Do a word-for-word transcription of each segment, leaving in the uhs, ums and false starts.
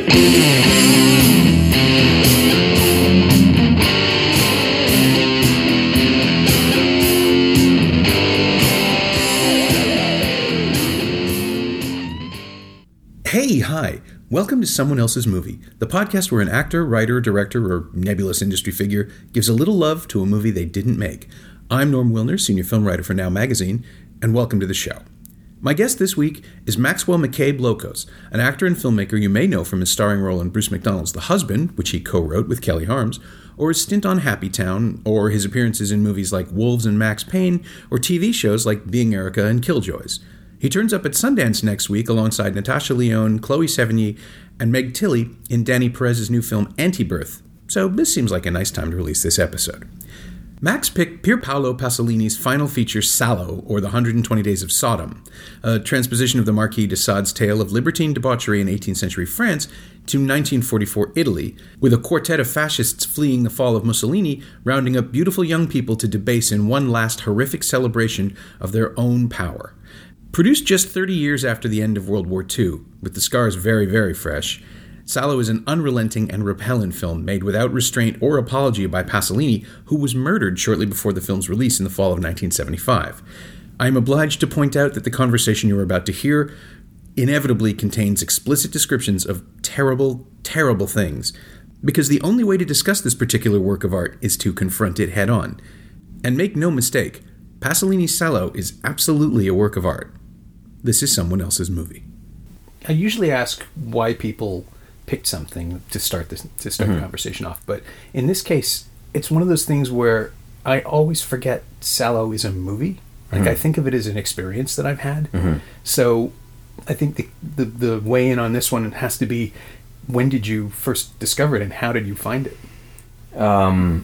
Hey, hi. Welcome to Someone Else's Movie, the podcast where an actor, writer, director, or nebulous industry figure gives a little love to a movie they didn't make. I'm Norm Wilner, senior film writer for Now Magazine, and welcome to the show. My guest this week is Maxwell McCabe Lokos, an actor and filmmaker you may know from his starring role in Bruce McDonald's The Husband, which he co-wrote with Kelly Harms, or his stint on Happy Town, or his appearances in movies like Wolves and Max Payne, or T V shows like Being Erica and Killjoys. He turns up at Sundance next week alongside Natasha Lyonne, Chloe Sevigny, and Meg Tilly in Danny Perez's new film Antibirth, so this seems like a nice time to release this episode. Max picked Pier Paolo Pasolini's final feature Salò, or The one hundred twenty Days of Sodom, a transposition of the Marquis de Sade's tale of libertine debauchery in eighteenth century France to nineteen forty-four Italy, with a quartet of fascists fleeing the fall of Mussolini, rounding up beautiful young people to debase in one last horrific celebration of their own power. Produced just thirty years after the end of World War Two, with the scars very, very fresh, Salò is an unrelenting and repellent film made without restraint or apology by Pasolini, who was murdered shortly before the film's release in the fall of nineteen seventy-five. I am obliged to point out that the conversation you are about to hear inevitably contains explicit descriptions of terrible, terrible things, because the only way to discuss this particular work of art is to confront it head-on. And make no mistake, Pasolini's Salò is absolutely a work of art. This is Someone Else's Movie. I usually ask why people picked something to start this to start mm-hmm. the conversation off, but in this case, it's one of those things where I always forget Salò is a movie. Like mm-hmm. I think of it as an experience that I've had. Mm-hmm. So I think the, the the weigh in on this one has to be, when did you first discover it and how did you find it? Um,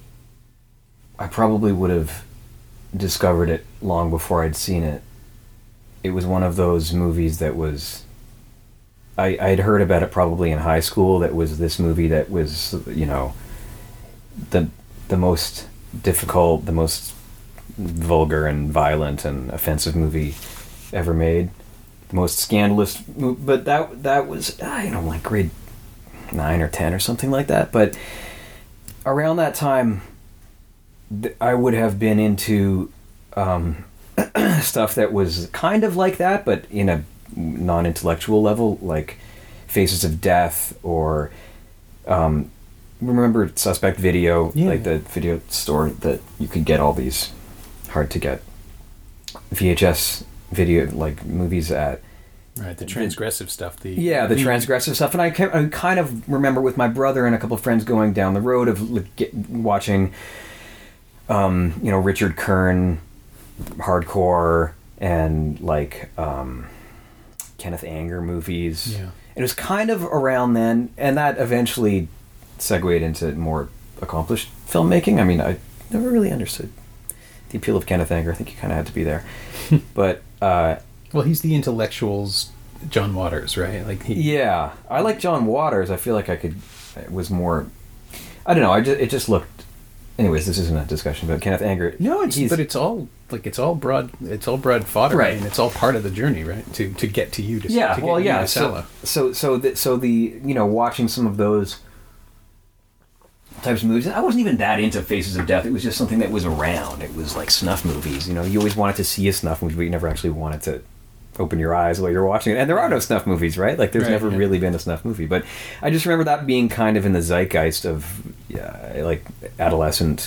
I probably would have discovered it long before I'd seen it. It was one of those movies that was, I, I'd heard about it probably in high school, that was this movie that was, you know, the the most difficult, the most vulgar and violent and offensive movie ever made. The most scandalous movie, but that, that was, I don't know, like grade nine or ten or something like that. But around that time, I would have been into um, stuff that was kind of like that, but in a non-intellectual level, like Faces of Death, or um, remember Suspect Video, yeah. like the video store that you could get all these hard to get V H S video like movies at. Right, the transgressive stuff. The yeah, the, the transgressive stuff, and I, kept, I kind of remember with my brother and a couple of friends going down the road of like, get, watching, um, you know, Richard Kern, hardcore, and like um, Kenneth Anger movies. Yeah, it was kind of around then, and that eventually segued into more accomplished filmmaking. I mean, I never really understood the appeal of Kenneth Anger. I think you kind of had to be there, but. Uh, Well, he's the intellectual's John Waters, right? Like he... Yeah, I like John Waters. I feel like I could. It was more. I don't know. I just it just looked. Anyways, this isn't a discussion about Kenneth Anger. No, it's but it's all like it's all broad. It's all broad fodder, right? And it's all part of the journey, right? To to get to you. To, yeah. To get well, you yeah. to so so so the, so the you know watching some of those types of movies. I wasn't even that into Faces of Death. It was just something that was around. It was like snuff movies. You know, you always wanted to see a snuff movie, but you never actually wanted to open your eyes while you're watching it. And there are no snuff movies, right? Like there's right, never yeah. really been a snuff movie. But I just remember that being kind of in the zeitgeist of yeah, like adolescent,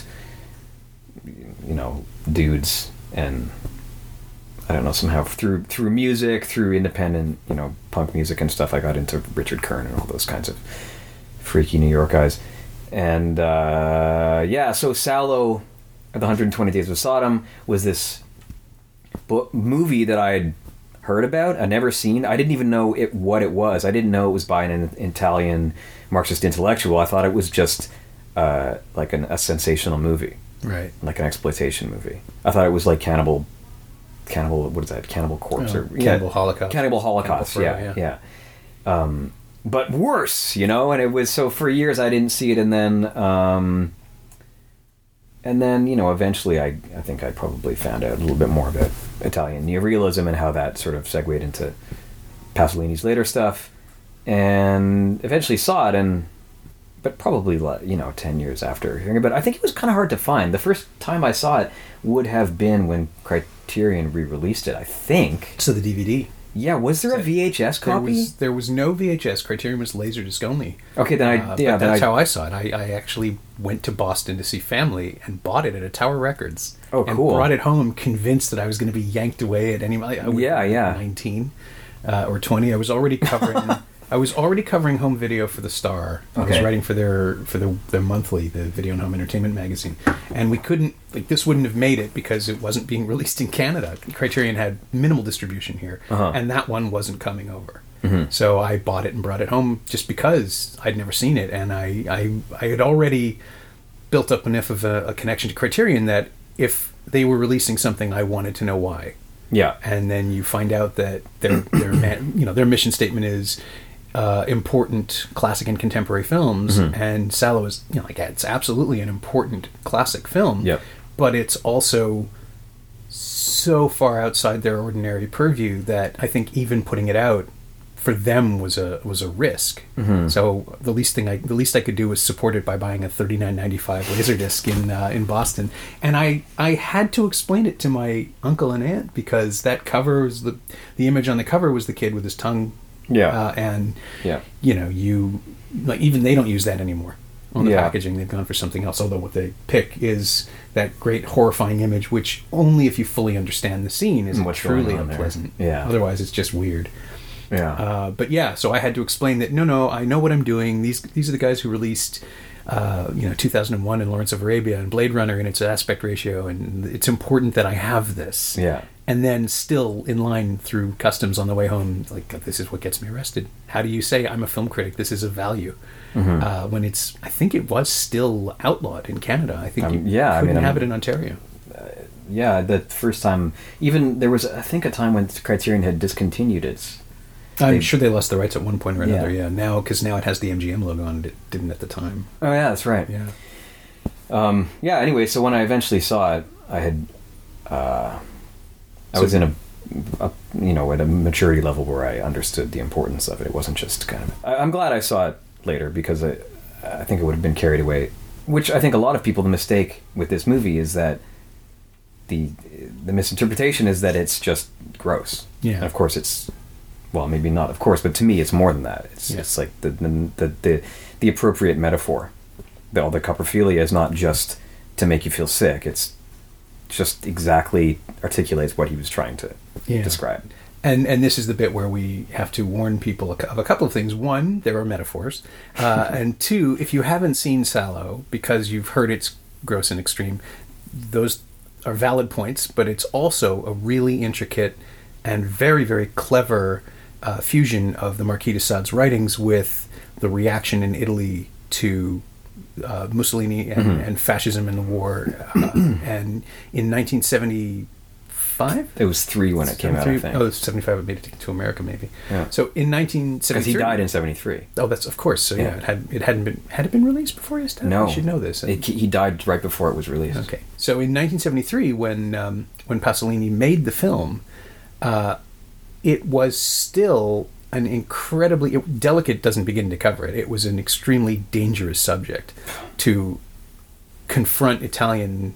you know, dudes. And I don't know, somehow through through music, through independent, you know, punk music and stuff, I got into Richard Kern and all those kinds of freaky New York guys. And uh, yeah, so Salò, The one hundred twenty Days of Sodom, was this book, movie that I'd heard about, I'd never seen. I didn't even know it what it was. I didn't know it was by an Italian Marxist intellectual. I thought it was just uh, like an, a sensational movie, right? Like an exploitation movie. I thought it was like Cannibal, Cannibal. What is that? Cannibal Corpse oh, or Cannibal yeah, Holocaust? Cannibal Holocaust. Cannibal Furrow, yeah, yeah. yeah. Um, but worse, you know. And it was so for years I didn't see it, and then. Um, And then, you know, eventually I, I think I probably found out a little bit more about Italian neorealism and how that sort of segued into Pasolini's later stuff. and eventually saw it, and but probably you know ten years after hearing it. But I think it was kind of hard to find. The first time I saw it would have been when Criterion re-released it, I think. So the D V D. Yeah, was there a V H S There copy? was, there was no V H S. Criterion was Laserdisc only. Okay, then I Uh, yeah, but then that's I, how I saw it. I, I actually went to Boston to see family and bought it at a Tower Records. Oh, and cool. brought it home, convinced that I was going to be yanked away at any. I was Yeah, yeah. nineteen uh, or twenty. I was already covering. I was already covering home video for the Star. I was Okay. writing for their for the their monthly, the Video and Home Entertainment magazine, and we couldn't like this wouldn't have made it because it wasn't being released in Canada. Criterion had minimal distribution here, Uh-huh. and that one wasn't coming over. Mhm. So I bought it and brought it home just because I'd never seen it, and I I, I had already built up enough of a, a connection to Criterion that if they were releasing something, I wanted to know why. yeah. And then you find out that their their man, you know their mission statement is uh, important classic and contemporary films, Mhm. and Sallow is you know like it's absolutely an important classic film, Yep. but it's also so far outside their ordinary purview that I think even putting it out for them was a was a risk. Mhm. So the least thing I the least I could do was support it by buying a thirty-nine ninety-five Laserdisc in uh, in Boston, and I I had to explain it to my uncle and aunt because that cover was the the image on the cover was the kid with his tongue, Yeah. uh, and Yeah. you know you like even they don't use that anymore on the Yeah. packaging. They've gone for something else. Although what they pick is that great horrifying image, which only if you fully understand the scene is And it what's going truly on there. unpleasant. Yeah. Otherwise, it's just weird. Yeah. Uh, but yeah, so I had to explain that no, no, I know what I'm doing. These these are the guys who released, uh, you know, two thousand one and Lawrence of Arabia and Blade Runner in its aspect ratio, and it's important that I have this. Yeah. And then still in line through customs on the way home, like this is what gets me arrested. How do you say I'm a film critic? This is a value. Mhm. Uh, when it's, I think it was still outlawed in Canada. I think Um, you yeah, I couldn't mean, have I'm- it in Ontario. Yeah, the first time, even there was, I think, a time when Criterion had discontinued its. I'm They- sure they lost the rights at one point or another. Yeah. Yeah, now because now it has the M G M logo on it. It didn't at the time. Oh yeah, that's right. Yeah. Um, yeah. Anyway, so when I eventually saw it, I had, uh, I was in a, a, you know, at a maturity level where I understood the importance of it. It wasn't just kind of. I, I'm glad I saw it later because I, I think it would have been carried away. Which I think a lot of people, the mistake with this movie is that the the misinterpretation is that it's just gross. Yeah. And of course, it's well, maybe not. Of course, but to me, it's more than that. It's Yeah. it's like the the the the, the appropriate metaphor. The, all the coprophilia is not just to make you feel sick. It's just exactly articulates what he was trying to Yeah. describe. And and this is the bit where we have to warn people of a couple of things. One, there are metaphors, uh, and two, if you haven't seen Sallow because you've heard it's gross and extreme, those are valid points. But it's also a really intricate and very very clever uh, fusion of the Marquis de Sade's writings with the reaction in Italy to uh, Mussolini and, Mhm. and fascism in the war. Uh, and in nineteen seventy-five. It was three when it came out, I think. Oh, seventy-five. It made it to America, maybe. Yeah. So in nineteen Because seventy-three, he died in seventy-three. Oh, that's of course. So yeah, Yeah. it had it hadn't been had it been released before his death. No. I should know this. It, he died right before it was released. Okay. So in nineteen seventy-three, when um, when Pasolini made the film, uh, it was still an incredibly it, delicate. Doesn't begin to cover it. It was an extremely dangerous subject to confront Italian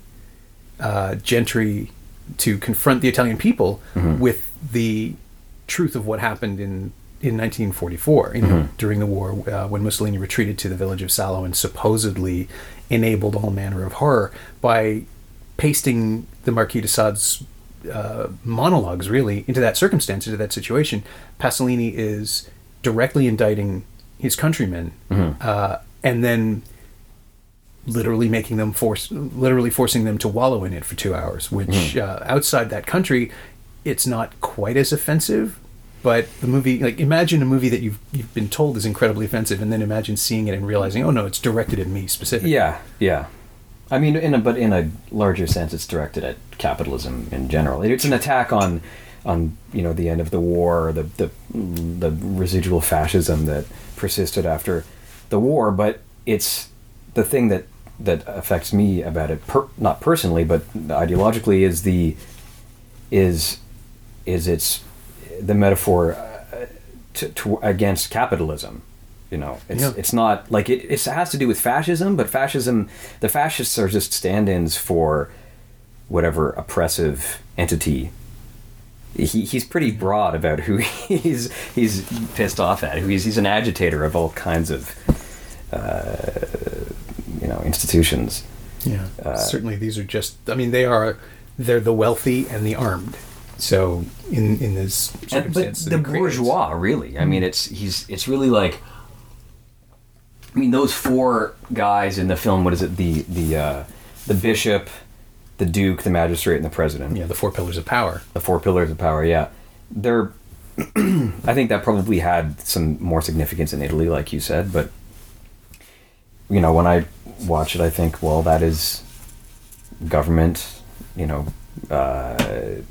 uh, gentry, to confront the Italian people Mhm. with the truth of what happened in in nineteen forty-four, you know, Mhm. during the war, uh, when Mussolini retreated to the village of Salò and supposedly enabled all manner of horror by pasting the Marquis de Sade's uh, monologues, really, into that circumstance, into that situation. Pasolini is directly indicting his countrymen, Mhm. uh, and then literally making them force, literally forcing them to wallow in it for two hours. Which Mhm. uh, outside that country, it's not quite as offensive. But the movie, like, imagine a movie that you've you've been told is incredibly offensive, and then imagine seeing it and realizing, oh no, it's directed at me specifically. Yeah, yeah. I mean, in a, but in a larger sense, it's directed at capitalism in general. It's an attack on, on you know, the end of the war, or the the the residual fascism that persisted after the war. But it's the thing that that affects me about it, per, not personally, but ideologically, is the is is its the metaphor uh, to, to against capitalism. You know, it's Yeah. it's not like it. It has to do with fascism, but fascism, the fascists are just stand-ins for whatever oppressive entity. He he's pretty broad about who he's he's pissed off at. Who he's he's an agitator of all kinds of uh, you know institutions. Yeah, Uh, certainly these are just. I mean, they are. They're the wealthy and the armed. So in in this And, circumstance, but that the it creates- bourgeois, really. I mean, it's he's it's really like. I mean, those four guys in the film. What is it? The the uh, the bishop, the duke, the magistrate, and the president. Yeah, the four pillars of power. The four pillars of power. Yeah, they're. I think that probably had some more significance in Italy, like you said. But you know, when I watch it, I think, well, that is government. You know, uh,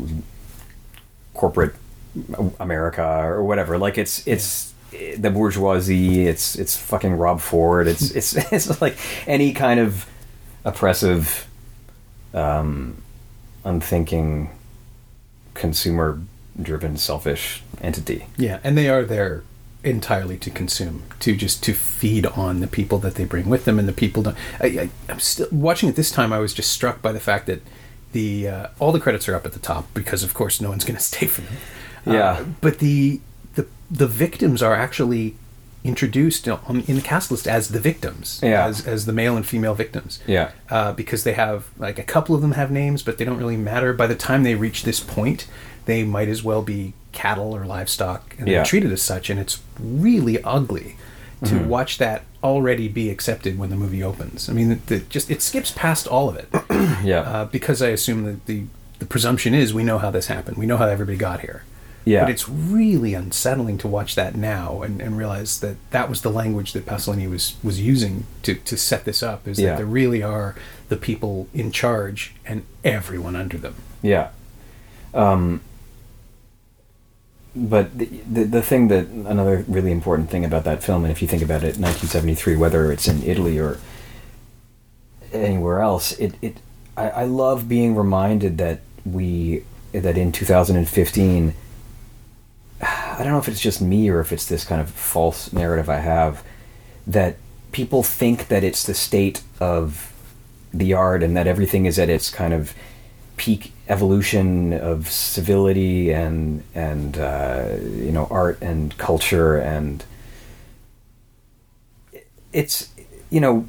corporate America or whatever. Like it's it's. The bourgeoisie, it's it's fucking Rob Ford. It's it's it's like any kind of oppressive, um, unthinking, consumer-driven, selfish entity. Yeah, and they are there entirely to consume, to just to feed on the people that they bring with them, and the people don't. I, I, I'm still watching it this time. I was just struck by the fact that the uh, all the credits are up at the top because, of course, no one's going to stay for them. Yeah, uh, but the the the victims are actually introduced on, in the cast list as the victims, Yeah. as as the male and female victims. Yeah. uh, because they have like a couple of them have names, but they don't really matter. By the time they reach this point, they might as well be cattle or livestock, and Yeah. they're treated as such. And it's really ugly to Mm-hmm. watch that already be accepted when the movie opens. I mean, it, it just it skips past all of it yeah, uh, because I assume that the the presumption is we know how this happened, we know how everybody got here. yeah. But it's really unsettling to watch that now and, and realize that that was the language that Pasolini was, was using to, to set this up, is Yeah. that there really are the people in charge and everyone under them. Yeah. Um, but the, the the thing that another really important thing about that film, and if you think about it, nineteen seventy-three, whether it's in Italy or anywhere else, it it I, I love being reminded that we that in two thousand fifteen, I don't know if it's just me or if it's this kind of false narrative I have, that people think that it's the state of the art and that everything is at its kind of peak evolution of civility and and uh, you know art and culture, and it's you know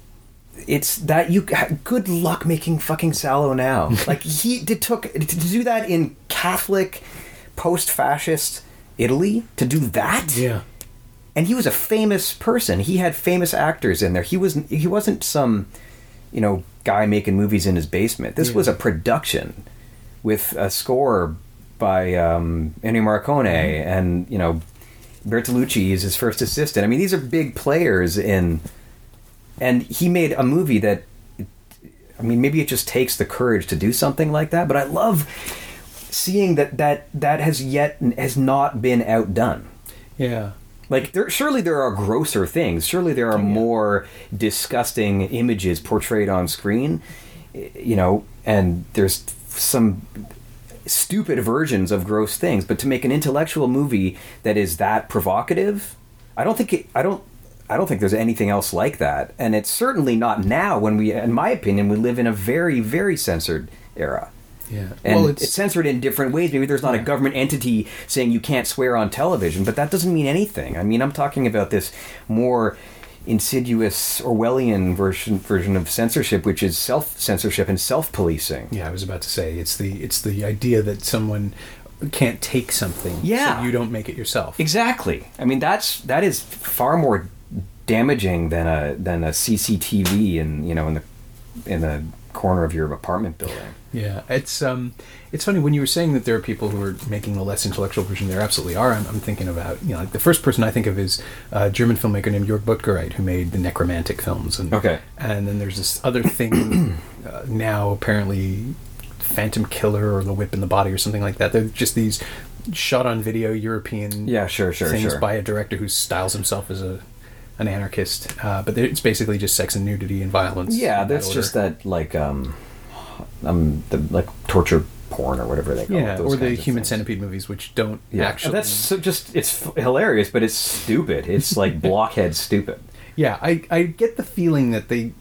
it's that you good luck making fucking Salò now. Like he did took to do that in Catholic post-fascist Italy, to do that. Yeah. And he was a famous person. He had famous actors in there. He was he wasn't some, you know, guy making movies in his basement. This Yeah. was a production with a score by um, Ennio Morricone, Mm-hmm. and you know, Bertolucci is his first assistant. I mean, these are big players in, and he made a movie that, I mean, maybe it just takes the courage to do something like that. But I love seeing that that that has yet has not been outdone. Yeah. Like, there, surely there are grosser things. Surely there are Yeah. more disgusting images portrayed on screen, you know, and there's some stupid versions of gross things. But to make an intellectual movie that is that provocative, I don't think it, I don't I don't think there's anything else like that. And it's certainly not now, when we, in my opinion, we live in a very, very censored era. Yeah. And well, it's, censored in different ways. Maybe there's not Yeah. a government entity saying you can't swear on television, but that doesn't mean anything. I mean, I'm talking about this more insidious Orwellian version version of censorship, which is self-censorship and self-policing. Yeah, I was about to say it's the it's the idea that someone can't take something, Yeah. so you don't make it yourself. Exactly. I mean, that's that is far more damaging than a than a C C T V in you know in the in the corner of your apartment building. Yeah, it's um, it's funny when you were saying that there are people who are making the less intellectual version. There absolutely are. I'm, I'm thinking about, you know, like the first person I think of is a German filmmaker named Jörg Buttgereit, who made the necromantic films. And, Okay. And then there's this other thing uh, now, apparently, Phantom Killer or The Whip in the Body or something like that. They're just these shot on video European Yeah, sure, sure, things sure. by a director who styles himself as a an anarchist. Uh, but it's basically just sex and nudity and violence. Yeah, in that that's order. just that like um, um the like torture porn or whatever they call Yeah, it. those or the kinds of Human things. Centipede movies, which don't Yeah, actually. that's so just it's f- hilarious, but it's stupid. It's like blockhead stupid. Yeah, I, I get the feeling that they,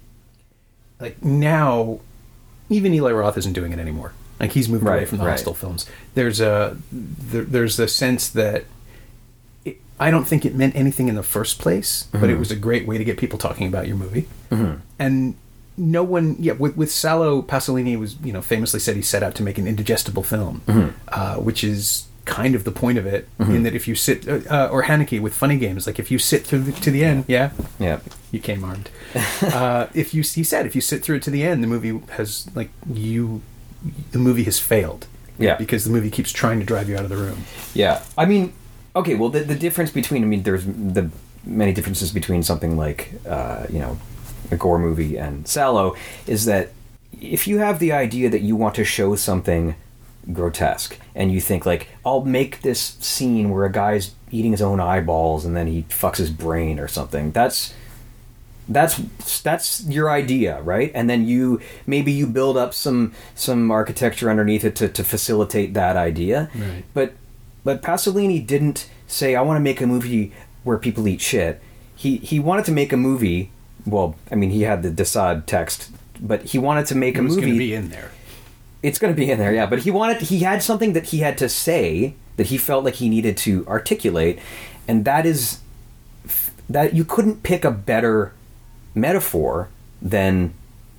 like now, even Eli Roth isn't doing it anymore. Like he's moved away Right, from the right. Hostel films. There's a there, there's a sense that it, I don't think it meant anything in the first place, but Mm-hmm. it was a great way to get people talking about your movie. And no one, yeah, with with Salo, Pasolini was you know famously said he set out to make an indigestible film, Mm-hmm. uh, which is kind of the point of it. In that if you sit, uh, uh, or Haneke with Funny Games, like if you sit through the, to the end, yeah, Yeah. you came armed. uh, if you, he said, if you sit through it to the end, the movie has like you, the movie has failed. Yeah. because the movie keeps trying to drive you out of the room. Yeah, I mean, okay. Well, the the difference between I mean, there's the many differences between something like uh, you know, a gore movie and Salo is that if you have the idea that you want to show something grotesque and you think like I'll make this scene where a guy's eating his own eyeballs and then he fucks his brain or something, that's that's that's your idea, right? And then you maybe you build up some some architecture underneath it to, to facilitate that idea. Right. But but Pasolini didn't say I want to make a movie where people eat shit. He he wanted to make a movie. Well, I mean, he had the Desaad text, but he wanted to make It a was movie. going to be in there. It's going to be in there, yeah. But he wanted, he had something that he had to say that he felt like he needed to articulate, and that is that you couldn't pick a better metaphor than,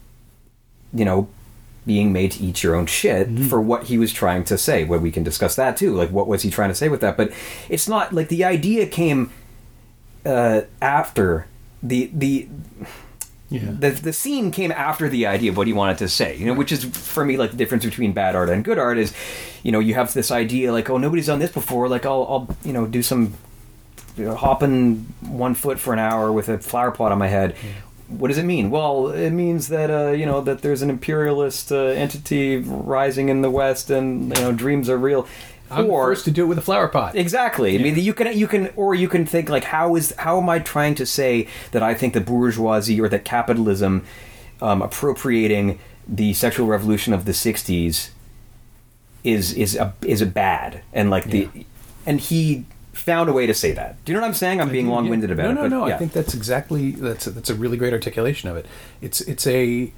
you know, being made to eat your own shit Mm-hmm. for what he was trying to say. Well, we can discuss that too. Like, what was he trying to say with that? But it's not like the idea came uh, after the the. Yeah. The the scene came after the idea of what he wanted to say, you know, which is for me like the difference between bad art and good art is, you know, you have this idea like, oh, nobody's done this before, like I'll I'll you know do some, you know, hopping one foot for an hour with a flower pot on my head. What does it mean? Well, it means that uh, you know that there's an imperialist uh, entity rising in the West, and you know dreams are real. I'm the first to do it with a flower pot. Exactly. I mean, you can you can, or you can think like, how is how am I trying to say that I think the bourgeoisie or that capitalism um, appropriating the sexual revolution of the sixties is is a is a bad and like the Yeah. and he found a way to say that. Do you know what I'm saying? I'm being Yeah. long-winded about no, it. No, but no, yeah. I think that's exactly that's a, that's a really great articulation of it. It's it's a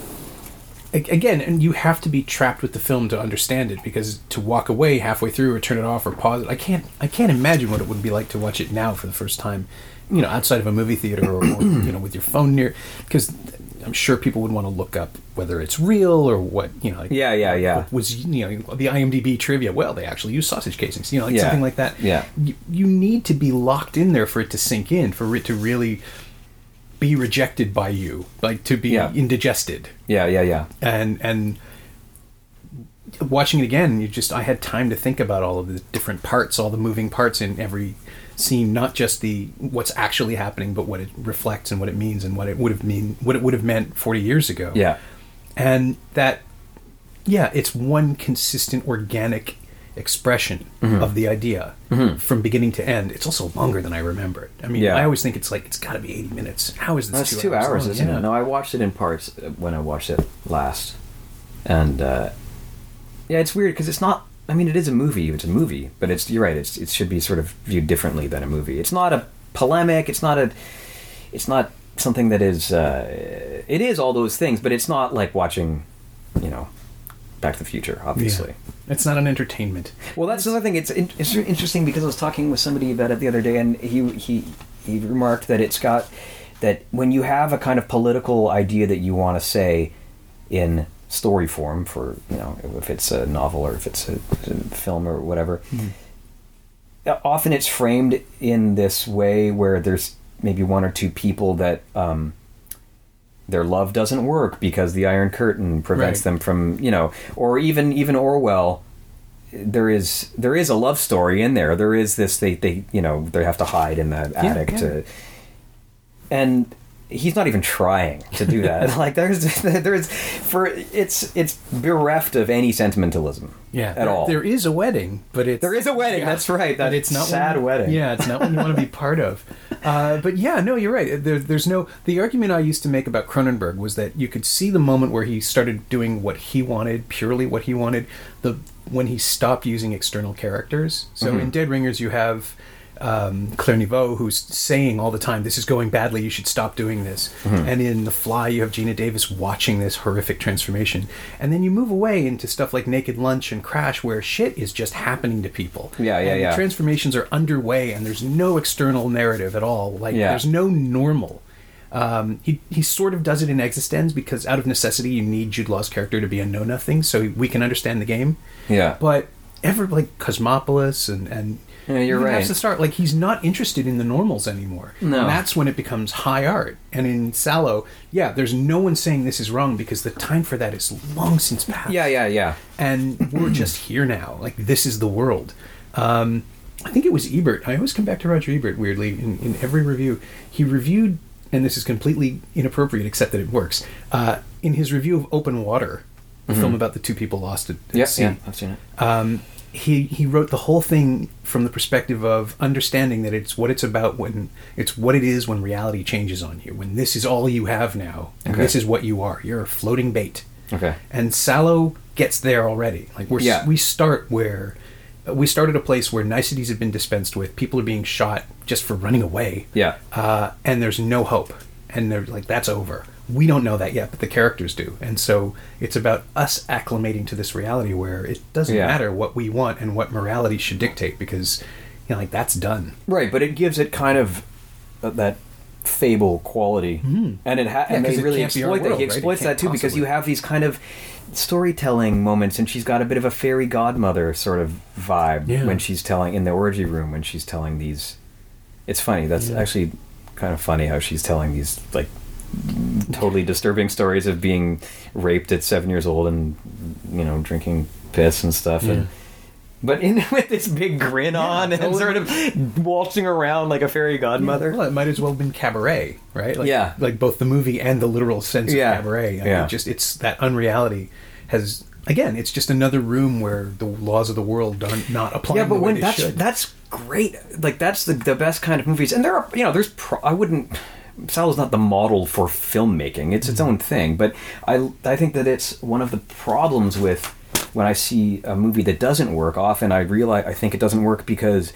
a- again, and you have to be trapped with the film to understand it, because to walk away halfway through or turn it off or pause it, I can't I can't imagine what it would be like to watch it now for the first time, you know, outside of a movie theater or, or you know, with your phone near, because I'm sure people would want to look up whether it's real or what, you know. Like, Yeah, yeah, yeah. what was, you know, the IMDb trivia? Well, they actually use sausage casings, you know, like Yeah. something like that. Yeah. You, you need to be locked in there for it to sink in, for it to really be rejected by you, like to be Yeah. indigested. Yeah, yeah, yeah. And and watching it again, you just I had time to think about all of the different parts, all the moving parts in every scene, not just the what's actually happening, but what it reflects and what it means and what it would have mean what it would have meant forty years ago. Yeah. And that, yeah, it's one consistent organic expression Mm-hmm. of the idea from beginning to end. It's also longer than I remember it. I mean, Yeah. I always think it's like it's got to be eighty minutes. How is this? That's two, two hours, long? isn't Yeah. it? No, I watched it in parts uh, when I watched it last, and uh, yeah, it's weird because it's not. I mean, it is a movie. It's a movie, but it's you're right. It's it should be sort of viewed differently than a movie. It's not a polemic. It's not a. It's not something that is. Uh, it is all those things, but it's not like watching, you know, Back to the Future. Obviously. Yeah. It's not an entertainment. Well, that's the other thing. It's, in, it's interesting because I was talking with somebody about it the other day, and he he he remarked that it's got that when you have a kind of political idea that you want to say in story form, for you know, if it's a novel or if it's a, a film or whatever, mm-hmm. often it's framed in this way where there's maybe one or two people that um, their love doesn't work because the Iron Curtain prevents Right. them from, you know, or even even Orwell. There is there is a love story in there. There is this they they you know they have to hide in the attic yeah. to, and he's not even trying to do that. Like there's there's for it's it's bereft of any sentimentalism. Yeah, at there, all. There is a wedding, but it's there is a wedding. Yeah, that's right. That but it's not sad one, wedding. Yeah, it's not one you want to be part of. Uh, but yeah, no, you're right. There, there's no. The argument I used to make about Cronenberg was that you could see the moment where he started doing what he wanted, purely what he wanted. The when he stopped using external characters. So Mm-hmm. in Dead Ringers, you have um, Claire Niveau, who's saying all the time, "This is going badly. You should stop doing this." Mm-hmm. And in The Fly, you have Gina Davis watching this horrific transformation. And then you move away into stuff like Naked Lunch and Crash, where shit is just happening to people. Yeah, yeah, and yeah. The transformations are underway, and there's no external narrative at all. Like Yeah. there's no normal. Um, he he sort of does it in Existenz because out of necessity you need Jude Law's character to be a know nothing so we can understand the game. Yeah. But ever like Cosmopolis and and Yeah, you're even right. That's the start. Like he's not interested in the normals anymore. No. And that's when it becomes high art. And in Sallow, yeah, there's no one saying this is wrong because the time for that is long since passed. Yeah, yeah, yeah. And we're just here now. Like this is the world. Um, I think it was Ebert. I always come back to Roger Ebert weirdly in, in every review. He reviewed, and this is completely inappropriate except that it works, uh, in his review of Open Water, the film about the two people lost at, at Yeah, sea. yeah, I've seen it. Um, he he wrote the whole thing from the perspective of understanding that it's what it's about when it's what it is when reality changes on you, when this is all you have now and Okay. this is what you are. You're a floating bait. Okay. And Sallow gets there already. Like we're Yeah. we start where we start at a place where niceties have been dispensed with. People are being shot just for running away. Yeah. Uh, and there's no hope. And they're like, that's over. We don't know that yet, but the characters do. And so it's about us acclimating to this reality where it doesn't Yeah. matter what we want and what morality should dictate because, you know, like that's done. Right, but it gives it kind of uh, that fable quality, mm-hmm. and it ha- Yeah, and 'cause they it really can't be our exploit that. world, He right? It exploits can't that too because you possibly. have these kind of storytelling moments, and she's got a bit of a fairy godmother sort of vibe Yeah. when she's telling in the orgy room when she's telling these. It's funny. That's Yeah. actually kind of funny how she's telling these like totally disturbing stories of being raped at seven years old and you know drinking piss and stuff Yeah. and. But in with this big grin on and totally. sort of waltzing around like a fairy godmother. Well, it might as well have been Cabaret, right? Like, Yeah. Like both the movie and the literal sense Yeah. of Cabaret. I mean, Yeah. just it's that unreality has again. It's just another room where the laws of the world are not applying. Yeah, but the way when they that's should. that's great. Like that's the the best kind of movies. And there are you know there's pro- I wouldn't. Sallow's not the model for filmmaking. It's its own thing. But I I think that it's one of the problems with. When I see a movie that doesn't work, often I realize I think it doesn't work because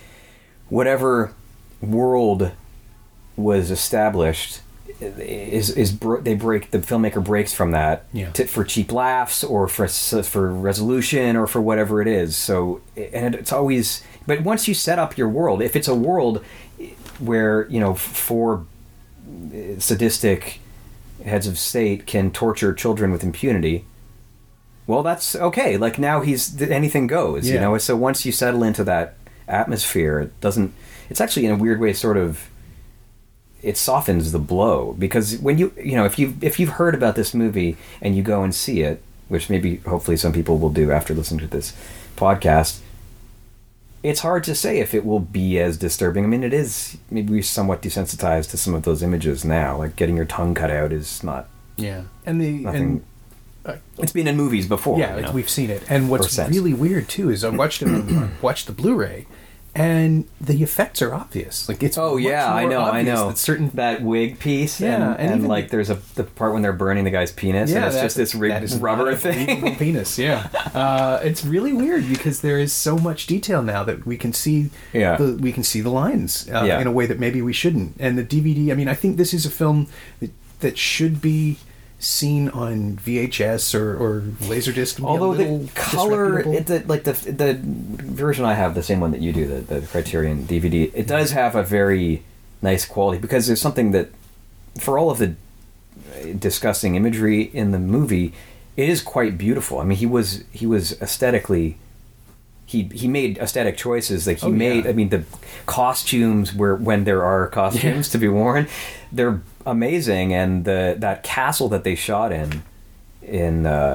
whatever world was established is is bro- they break the filmmaker breaks from that Yeah. to, for cheap laughs or for for resolution or for whatever it is. So and it's always but once you set up your world, if it's a world where you know four sadistic heads of state can torture children with impunity. Well, that's okay. Like now he's anything goes, you Yeah. know. So once you settle into that atmosphere, it doesn't. It's actually in a weird way, sort of. It softens the blow because when you you know if you if you've heard about this movie and you go and see it, which maybe hopefully some people will do after listening to this podcast, it's hard to say if it will be as disturbing. I mean, it is. Maybe we're somewhat desensitized to some of those images now. Like getting your tongue cut out is not. yeah, and the Nothing. and uh, It's been in movies before. yeah, you know? we've seen it. And what's Percent. really weird too is I watched it on, watched the Blu-ray, and the effects are obvious. Like it's Oh much yeah, I more know, I obvious know. that certain that wig piece, Yeah, and, and and, even- like there's a the part when they're burning the guy's penis, and it's that- just this rig- that is rubber not a thing. believable penis. Yeah, uh, it's really weird because there is so much detail now that we can see. Yeah. the, we can see the lines uh, Yeah. in a way that maybe we shouldn't. And the D V D. I mean, I think this is a film that, that should be seen on V H S or, or Laserdisc. and be a Although little the color, disreputable. it, the, like the the version I have, the same one that you do, the, the Criterion D V D, it does have a very nice quality because there's something that, for all of the disgusting imagery in the movie, it is quite beautiful. I mean, he was he was aesthetically. He, he made aesthetic choices. Like he Oh, yeah. made, I mean, the costumes where when there are costumes to be worn, they're amazing. And the that castle that they shot in, in uh,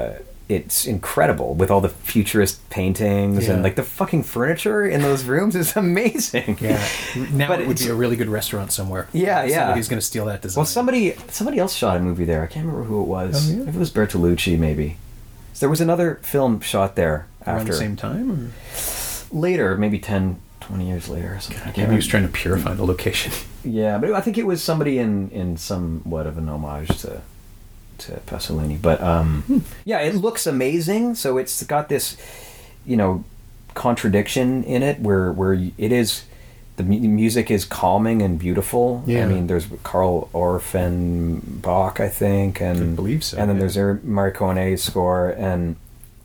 it's incredible with all the futurist paintings Yeah. and like the fucking furniture in those rooms is amazing. Yeah. Now But it would it's- be a really good restaurant somewhere. Yeah, yeah. Somebody's going to steal that design. Well, somebody somebody else shot a movie there. I can't remember who it was. Oh, yeah? If it was Bertolucci, maybe. There was another film shot there around after the same time? Or? later, maybe ten, twenty years later or something. I can't Maybe he was remember. trying to purify the location. Yeah, but I think it was somebody in in somewhat of an homage to to Pasolini. But um, Hmm. yeah, it looks amazing. So it's got this, you know, contradiction in it where where it is. The mu- music is calming and beautiful. Yeah. I mean, there's Karl Orffenbach, I think, and I believe so, And then yeah. there's their Morricone score, and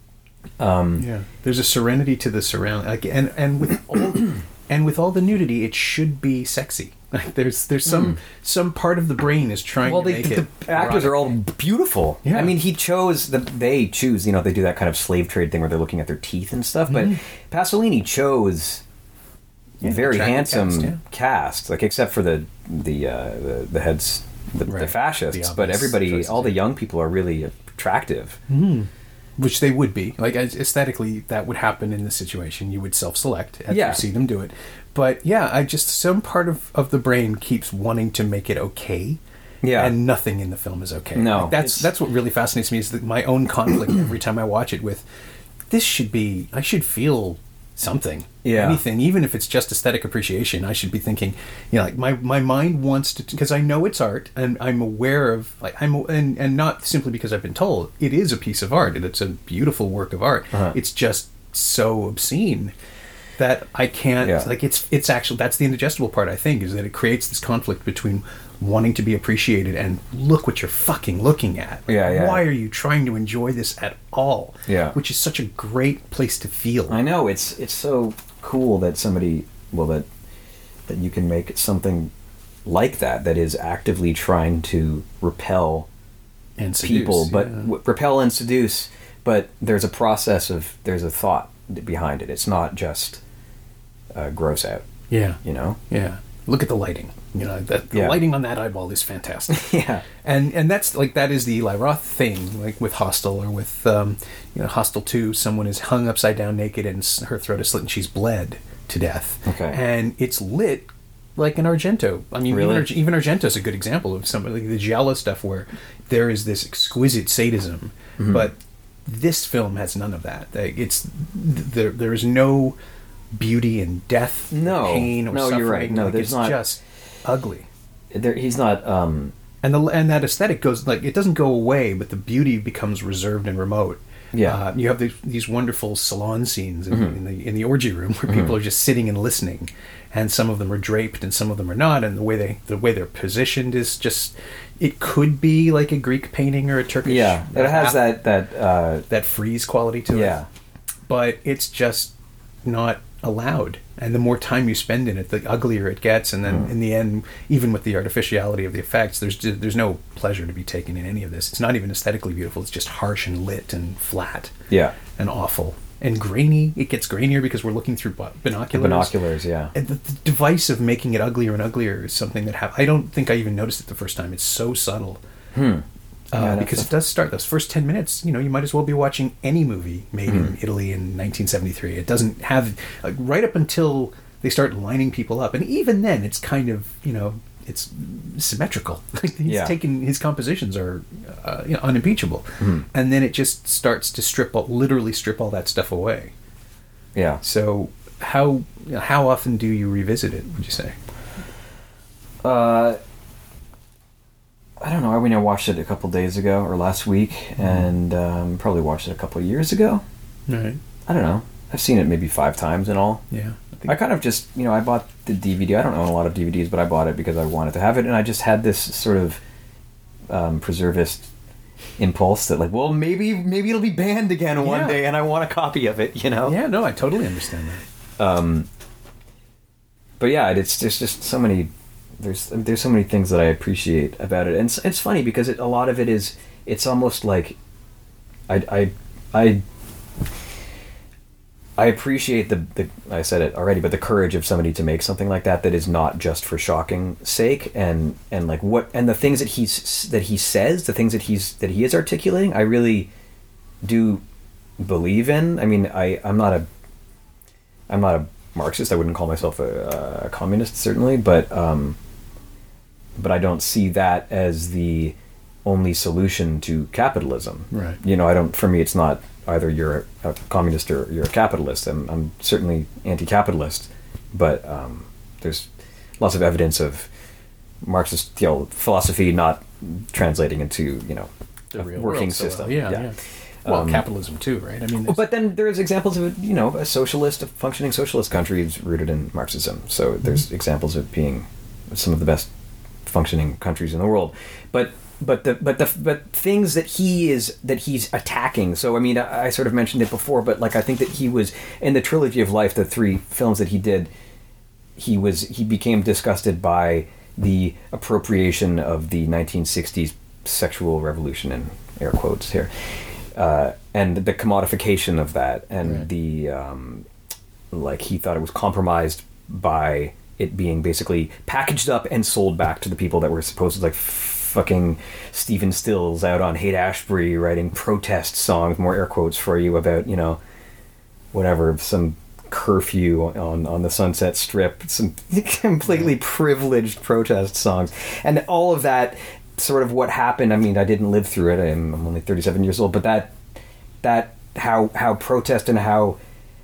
um, Yeah, there's a serenity to the surround, like, and and with all and with all the nudity, it should be sexy. Like there's there's some some part of the brain is trying well, to they, make the, it. the actors are all beautiful. Yeah. I mean, he chose the they choose. You know, they do that kind of slave trade thing where they're looking at their teeth and stuff. But Pasolini chose Yeah, very attractive handsome cast, yeah. cast, like except for the the uh, the, the heads, the, the Right. fascists. The but obvious everybody, choices, all the yeah. young people are really attractive. Which they would be. Like as- aesthetically, that would happen in this situation. You would self-select as Yeah. you see them do it. But yeah, I just some part of, of the brain keeps wanting to make it okay. Yeah. And nothing in the film is okay. No, Like, that's it's- that's what really fascinates me is that my own conflict every time I watch it with this should be I should feel something. Yeah. Anything, even if it's just aesthetic appreciation, I should be thinking, you know, like my, my mind wants to, because I know it's art and I'm aware of, like, I'm, and, and not simply because I've been told, it is a piece of art and it's a beautiful work of art. Uh-huh. It's just so obscene that I can't, Yeah. like, it's, it's actually, that's the indigestible part, I think, is that it creates this conflict between wanting to be appreciated and look what you're fucking looking at. Like, Yeah, yeah. Why are you trying to enjoy this at all? Yeah. Which is such a great place to feel. I know it's it's so cool that somebody well that that you can make something like that that is actively trying to repel And seduce, people, but yeah. w- repel and seduce. But there's a process of there's a thought behind it. It's not just uh, gross out, Yeah. you know. Yeah. Look at the lighting. You know, the, the Yeah. lighting on that eyeball is fantastic. Yeah, and and that's like that is the Eli Roth thing, like with Hostel or with um, you know Hostel two. Someone is hung upside down naked and s- her throat is slit and she's bled to death. Okay. And it's lit like an Argento. I mean, Really? even, Arg- even Argento's a good example of some like the giallo stuff where there is this exquisite sadism, Mm-hmm. but this film has none of that. Like, it's there. There is no beauty in death, No. pain, or No, suffering. you're right. No, Like, there's it's not- just ugly. there, he's not. Um, And the and that aesthetic goes like it doesn't go away, but the beauty becomes reserved and remote. Yeah. uh, you have these, these wonderful salon scenes in, in the in the orgy room where people are just sitting and listening, and some of them are draped and some of them are not, and the way they the way they're positioned is just it could be like a Greek painting or a Turkish. yeah, it has that that. Uh, that freeze quality to it. yeah, But it's just not allowed. And the more time you spend in it, the uglier it gets. And then in the end, even with the artificiality of the effects, there's ju- there's no pleasure to be taken in any of this. It's not even aesthetically beautiful. It's just harsh and lit and flat yeah. and awful and grainy. It gets grainier because we're looking through bi- binoculars. Binoculars, yeah. And the, the device of making it uglier and uglier is something that hap- I don't think I even noticed it the first time. It's so subtle. Hmm. Uh, Yeah, because that's it does start those first ten minutes. You know, you might as well be watching any movie made in Mm-hmm. Italy in nineteen seventy-three. It doesn't have like, right up until they start lining people up, and even then, it's kind of you know it's symmetrical. He's Yeah. taken his compositions are uh, you know unimpeachable, Mm-hmm. and then it just starts to strip all, literally strip all that stuff away. Yeah. So how you know, how often do you revisit it? Would you say? Uh, I don't know. I mean, I watched it a couple days ago or last week, and um, probably watched it a couple of years ago. Right. I don't know. I've seen it maybe five times in all. Yeah. I think I kind of just, you know, I bought the D V D. I don't own a lot of D V Ds, but I bought it because I wanted to have it, and I just had this sort of um, preservist impulse that, like, well, maybe maybe it'll be banned again one Yeah. day, and I want a copy of it, you know? yeah. No, I totally understand that. Um, but yeah, it's there's just so many there's there's so many things that I appreciate about it, and it's, it's funny because it, a lot of it is it's almost like I I I I appreciate the, the I said it already, but the courage of somebody to make something like that that is not just for shocking sake, and and like what and the things that he's that he says, the things that he's that he is articulating, I really do believe in. I mean, I I'm not a I'm not a Marxist. I wouldn't call myself a, a communist, certainly, but um, but I don't see that as the only solution to capitalism. Right. You know, I don't. For me, it's not either you're a communist or you're a capitalist. I'm I'm certainly anti-capitalist, but um, there's lots of evidence of Marxist, you know, philosophy not translating into, you know, The a real working world, so system. well. Yeah, yeah. Well, Um, capitalism too, right? I mean, there's- But then there's examples of, you know, a socialist, a functioning socialist country is rooted in Marxism. So there's Mm-hmm. examples examples of being some of the best functioning countries in the world. But but the but the but things that he is that he's attacking. So I mean, I, I sort of mentioned it before, but like I think that he was in the trilogy of life, the three films that he did. He was he became disgusted by the appropriation of the nineteen sixties sexual revolution, in air quotes here. Uh, and the commodification of that, and Right. the um, like he thought it was compromised by it being basically packaged up and sold back to the people that were supposed to, like fucking Stephen Stills out on Haight-Ashbury writing protest songs, more air quotes for you, about, you know, whatever, some curfew on on the Sunset Strip, some completely privileged protest songs, and all of that. Sort of what happened. I mean, I didn't live through it. I'm, I'm only thirty-seven years old, but that that how how protest and how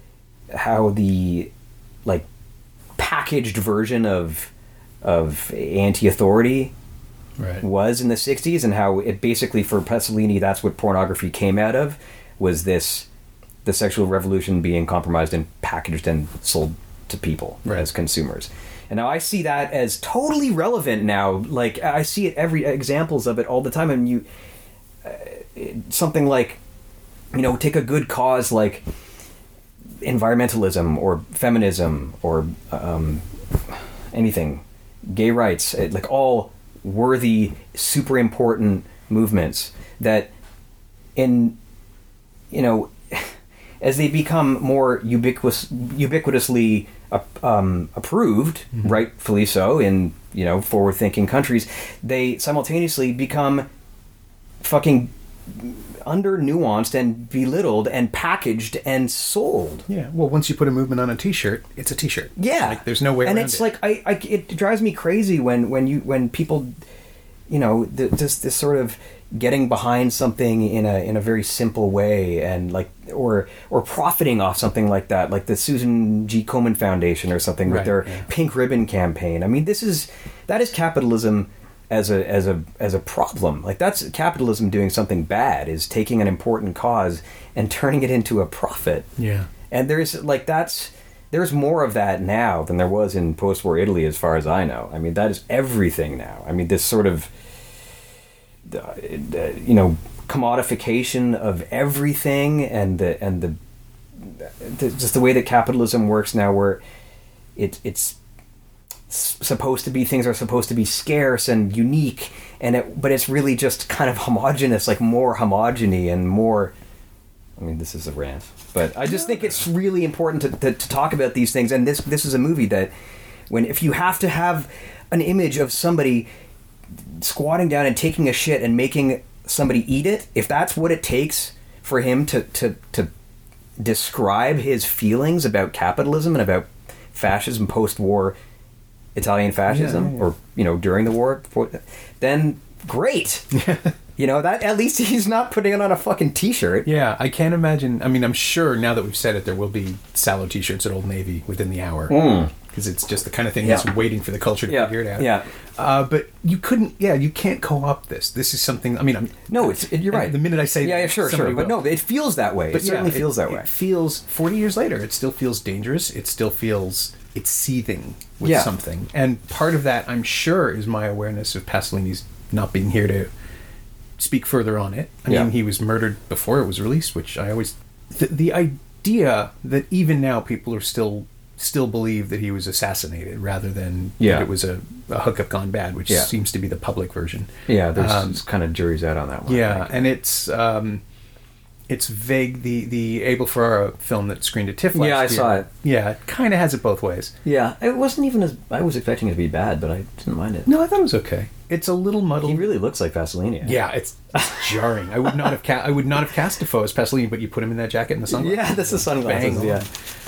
how the like packaged version of of anti-authority right. was in the sixties, and how it basically, for Pasolini, that's what pornography came out of, was this the sexual revolution being compromised and packaged and sold to people Right. as consumers. And now I see that as totally relevant now. Like, I see it every examples of it all the time. And you, uh, something like, you know, take a good cause like environmentalism or feminism or um, anything, gay rights, it, like all worthy, super important movements that, in, you know, as they become more ubiquitous, ubiquitously uh, um, approved, mm-hmm. rightfully so, in, you know, forward-thinking countries, they simultaneously become fucking under-nuanced and belittled and packaged and sold. Yeah. Well, once you put a movement on a T-shirt, it's a T-shirt. Yeah. Like, there's no way and around it's it. like I, I, it drives me crazy when when you when people, you know, th- this this sort of getting behind something in a in a very simple way, and like or or profiting off something like that, like the Susan G. Komen Foundation or something, with Right, their yeah. pink ribbon campaign. I mean, this is that is capitalism as a as a as a problem. Like, that's capitalism doing something bad, is taking an important cause and turning it into a profit. Yeah. And there's like that's there's more of that now than there was in post-war Italy, as far as I know. I mean, that is everything now. I mean, this sort of uh, you know, commodification of everything, and the and the, the just the way that capitalism works now, where it it's supposed to be, things are supposed to be scarce and unique, and it but it's really just kind of homogenous, like more homogeny and more. I mean, this is a rant, but I just think it's really important to, to, to talk about these things. And this this is a movie that, when if you have to have an image of somebody squatting down and taking a shit and making somebody eat it, if that's what it takes for him to to, to describe his feelings about capitalism and about fascism, post-war Italian fascism, Yeah, yeah, yeah. or, you know, during the war, then great. You know, that at least he's not putting it on a fucking T-shirt. Yeah, I can't imagine. I mean, I'm sure now that we've said it, there will be Sallow T-shirts at Old Navy within the hour. Mm. Because it's just the kind of thing Yeah. that's waiting for the culture to Yeah, figure it out. yeah. Uh, but you couldn't, yeah, you can't co-opt this. This is something, I mean, I'm... No, it's it, you're right. The minute I say yeah, that, yeah, sure, somebody sure. But will. no, it feels that way. But it certainly yeah, feels that it, way. It feels, forty years later, it still feels dangerous. It still feels, it's seething with Yeah. something. And part of that, I'm sure, is my awareness of Pasolini's not being here to speak further on it. I Yeah. mean, he was murdered before it was released, which I always... The, the idea that even now people are still still believe that he was assassinated rather than Yeah. that it was a, a hookup gone bad, which Yeah. seems to be the public version. Yeah, there's Um, kind of jury's out on that one. I Yeah, think. and it's um, it's vague. The the Abel Ferrara film that screened at TIFF last Yeah, I year, saw it. Yeah, it kind of has it both ways. Yeah, it wasn't even as I was expecting it to be bad, but I didn't mind it. No, I thought it was okay. It's a little muddled. He really looks like Pasolini. Yeah, it's, it's jarring. I would not have ca- I would not have cast Defoe as Pasolini, but you put him in that jacket and the sunglasses. Yeah, that's the sunglasses. Bang Yeah.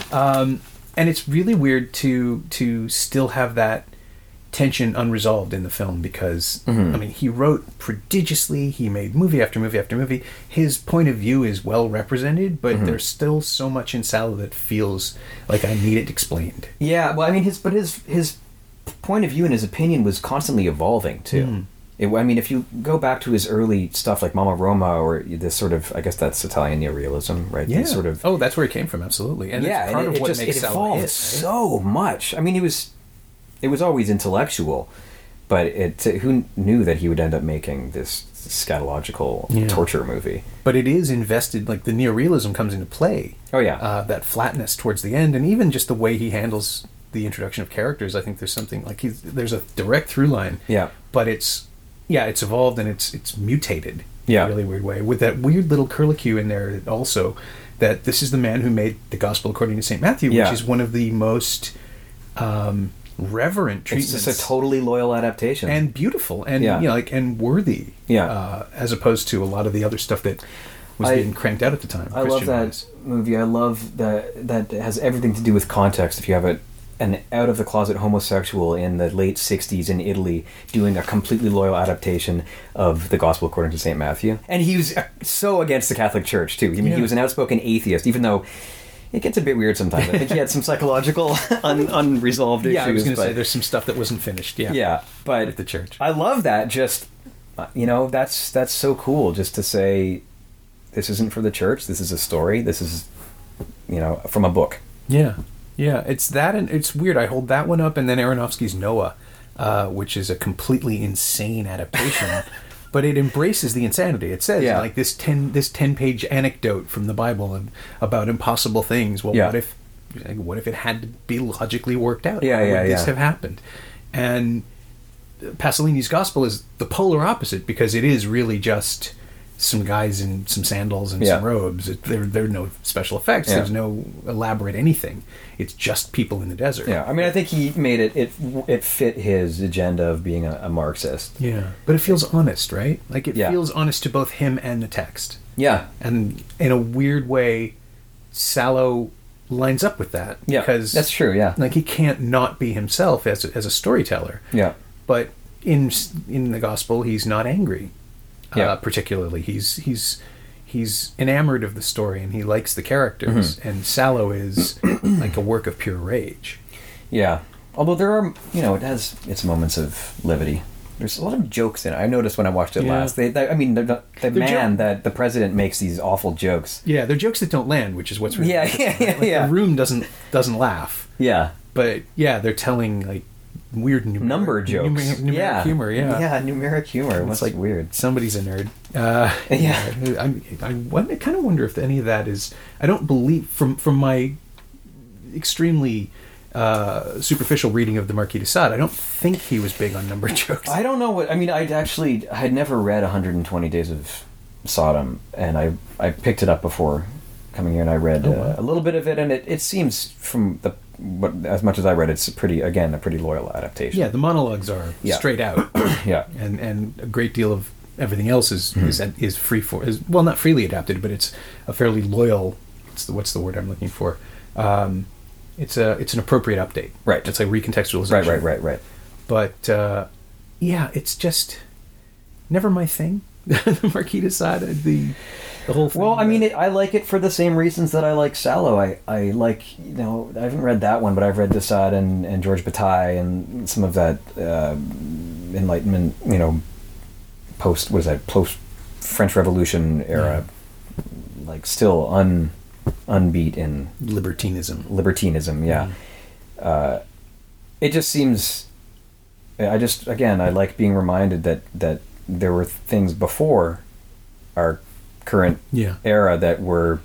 Um, and it's really weird to to still have that tension unresolved in the film because Mhm. I mean he wrote prodigiously. He made movie after movie after movie. His point of view is well represented, but Mhm. there's still so much in Salo that feels like I need it explained. Yeah, well, I mean, his but his his point of view and his opinion was constantly evolving too. Mm. It, I mean, if you go back to his early stuff like Mama Roma or this sort of, I guess that's Italian neorealism, right? Yeah. These sort of Oh, that's where it came from. Absolutely. And yeah, it's part and of it, what it just makes it Salo evolved hit, right? so much. I mean, he was it was always intellectual, but it who knew that he would end up making this scatological Yeah. torture movie? But it is invested, like the neorealism comes into play. Oh yeah, Uh, that flatness towards the end, and even just the way he handles the introduction of characters. I think there's something like he's there's a direct through line. yeah, But it's yeah, it's evolved and it's it's mutated Yeah. in a really weird way with that weird little curlicue in there also that this is the man who made the Gospel according to Saint Matthew, Yeah. which is one of the most um, reverent it's treatments. just a totally loyal adaptation. and beautiful and Yeah. you know like and worthy, Yeah. uh, as opposed to a lot of the other stuff that was I- being cranked out at the time. I love that Christian-wise. movie. I love that that it has everything to do with context. If you have a, an out of the closet homosexual in the late sixties in Italy doing a completely loyal adaptation of the Gospel according to Saint Matthew, and he was uh, so against the Catholic Church too. I mean, Yeah. he was an outspoken atheist, even though it gets a bit weird sometimes. I think he had some psychological un, unresolved issues. Yeah, I was going to but, say there's some stuff that wasn't finished. Yeah, yeah, but at the church. I love that. Just uh, you know, that's that's so cool. Just to say, this isn't for the church. This is a story. This is, you know, from a book. Yeah, yeah. It's that, and it's weird. I hold that one up, and then Aronofsky's Noah, uh, which is a completely insane adaptation, but it embraces the insanity. It says Yeah. like this ten this ten page anecdote from the Bible and, about impossible things. Well, Yeah. what if like, what if it had to be logically worked out? Yeah, How yeah, would this yeah. have happened? And Pasolini's Gospel is the polar opposite because it is really just some guys in some sandals and Yeah. some robes. It, there, there are no special effects. Yeah. There's no elaborate anything. It's just people in the desert. Yeah, I mean, I think he made it. It it fit his agenda of being a, a Marxist. Yeah. But it feels honest, right? Like it Yeah. feels honest to both him and the text. Yeah, And in a weird way, Salo lines up with that. yeah, Because that's true. Yeah, like he can't not be himself as a, as a storyteller. yeah, But in in the gospel, he's not angry. Yeah. Uh, particularly, he's he's he's enamored of the story and he likes the characters. Mm-hmm. And Salo is like a work of pure rage. yeah. Although there are, you know, it has its moments of levity. There's a lot of jokes in it. I noticed when I watched it Yeah. last. They, they, I mean, the, the They're man jo- that the president makes these awful jokes. Yeah, they're jokes that don't land, which is what's really Yeah, interesting, yeah, right? Like, yeah. The room doesn't doesn't laugh, Yeah, but yeah, they're telling like weird numeric, number jokes. numeric, numeric yeah, humor. Yeah, yeah, numeric humor. What's like like weird? somebody's a nerd. Uh, Yeah. I, I, I kind of wonder if any of that is. I don't believe from from my extremely uh, superficial reading of the Marquis de Sade. I don't think he was big on number jokes. I don't know what I mean. I'd actually I had never read one hundred twenty Days of Sodom, and I I picked it up before coming here, and I read Oh, wow. uh, a little bit of it, and it, it seems from the what as much as I read, it's a pretty again a pretty loyal adaptation. Yeah, the monologues are Yeah. straight out, yeah, and and a great deal of everything else is Mm-hmm. is is free for is well not freely adapted, but it's a fairly loyal. What's the what's the word I'm looking for? Um, it's a it's an appropriate update. Right. It's like recontextualization. right, right, right, right. But uh, yeah, it's just never my thing. The Marquis de Sade, the the whole thing. Well, I mean, it, I like it for the same reasons that I like Salo. I, I like, you know, I haven't read that one, but I've read de Sade and, and George Bataille and some of that uh, Enlightenment, you know, post, what is that, post French Revolution era, like still un unbeat in libertinism. libertinism, yeah. Uh, it just seems, I just, again, I like being reminded that, that there were things before our current Yeah. era that were,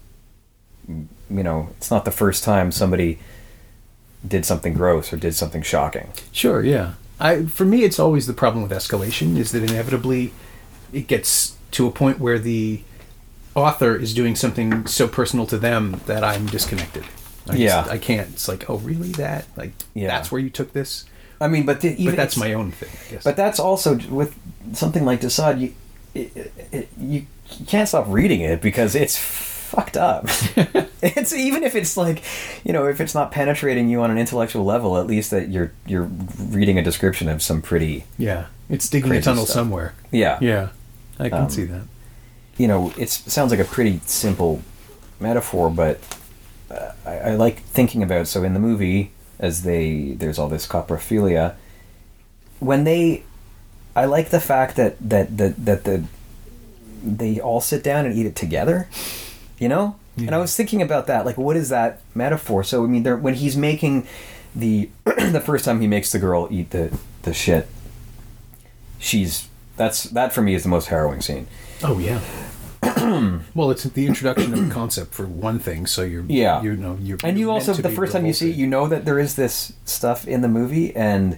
you know, it's not the first time somebody did something gross or did something shocking. Sure, yeah. I for me, it's always the problem with escalation is that inevitably it gets to a point where the author is doing something so personal to them that I'm disconnected. I Yeah. just, I can't. It's like, oh, really? That like Yeah. that's where you took this? I mean, but the, even But that's it's- my own thing, I guess. But that's also with something like Desaad, you it, it, you can't stop reading it because it's fucked up. It's even if it's like, you know, if it's not penetrating you on an intellectual level, at least that you're you're reading a description of some pretty yeah, it's digging a crazy tunnel stuff. somewhere. yeah Yeah, I can Um, see that. you know, it's, it sounds like a pretty simple metaphor, but uh, I, I like thinking about. So in the movie, as they there's all this coprophilia, when they, I like the fact that that that that the they all sit down and eat it together, you know. Yeah. And I was thinking about that, like, what is that metaphor? So I mean, there, when he's making the the first time he makes the girl eat the the shit, she's that's that for me is the most harrowing scene. Oh yeah. Well, it's the introduction of a concept for one thing, so you're Yeah. you know you're And you you're also meant to the be first time you see it, revolted. you know that there is this stuff in the movie, and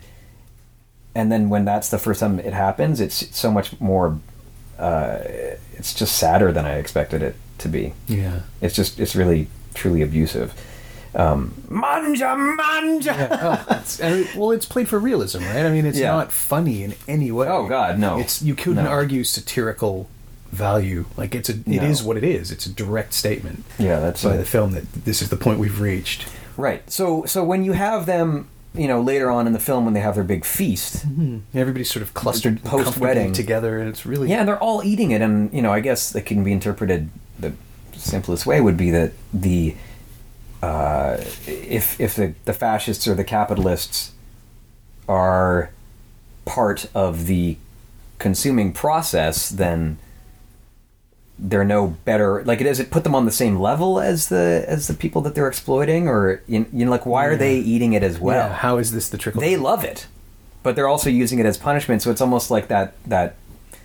and then when that's the first time it happens, it's so much more. Uh, it's just sadder than I expected it to be. yeah. It's just it's really truly abusive. Um, manja, manja. Yeah. Oh, it's, and it- well, it's played for realism, right? I mean, it's Yeah. not funny in any way. Oh God, no. It's you couldn't No. argue satirical value. Like it's a it No. is what it is. It's a direct statement Yeah, that's by it. the film that this is the point we've reached. Right. So so when you have them, you know, later on in the film when they have their big feast, Everybody's sort of clustered Post-wedding. comfortably together, and it's really yeah, and they're all eating it, and you know, I guess it can be interpreted. The simplest way would be that the uh, if if the, the fascists or the capitalists are part of the consuming process, then they're no better. Like, does it put them on the same level as the as the people that they're exploiting, or you you know, like why are Yeah. they eating it as well? Yeah, how is this the trickle? They love it, but they're also using it as punishment. So it's almost like that that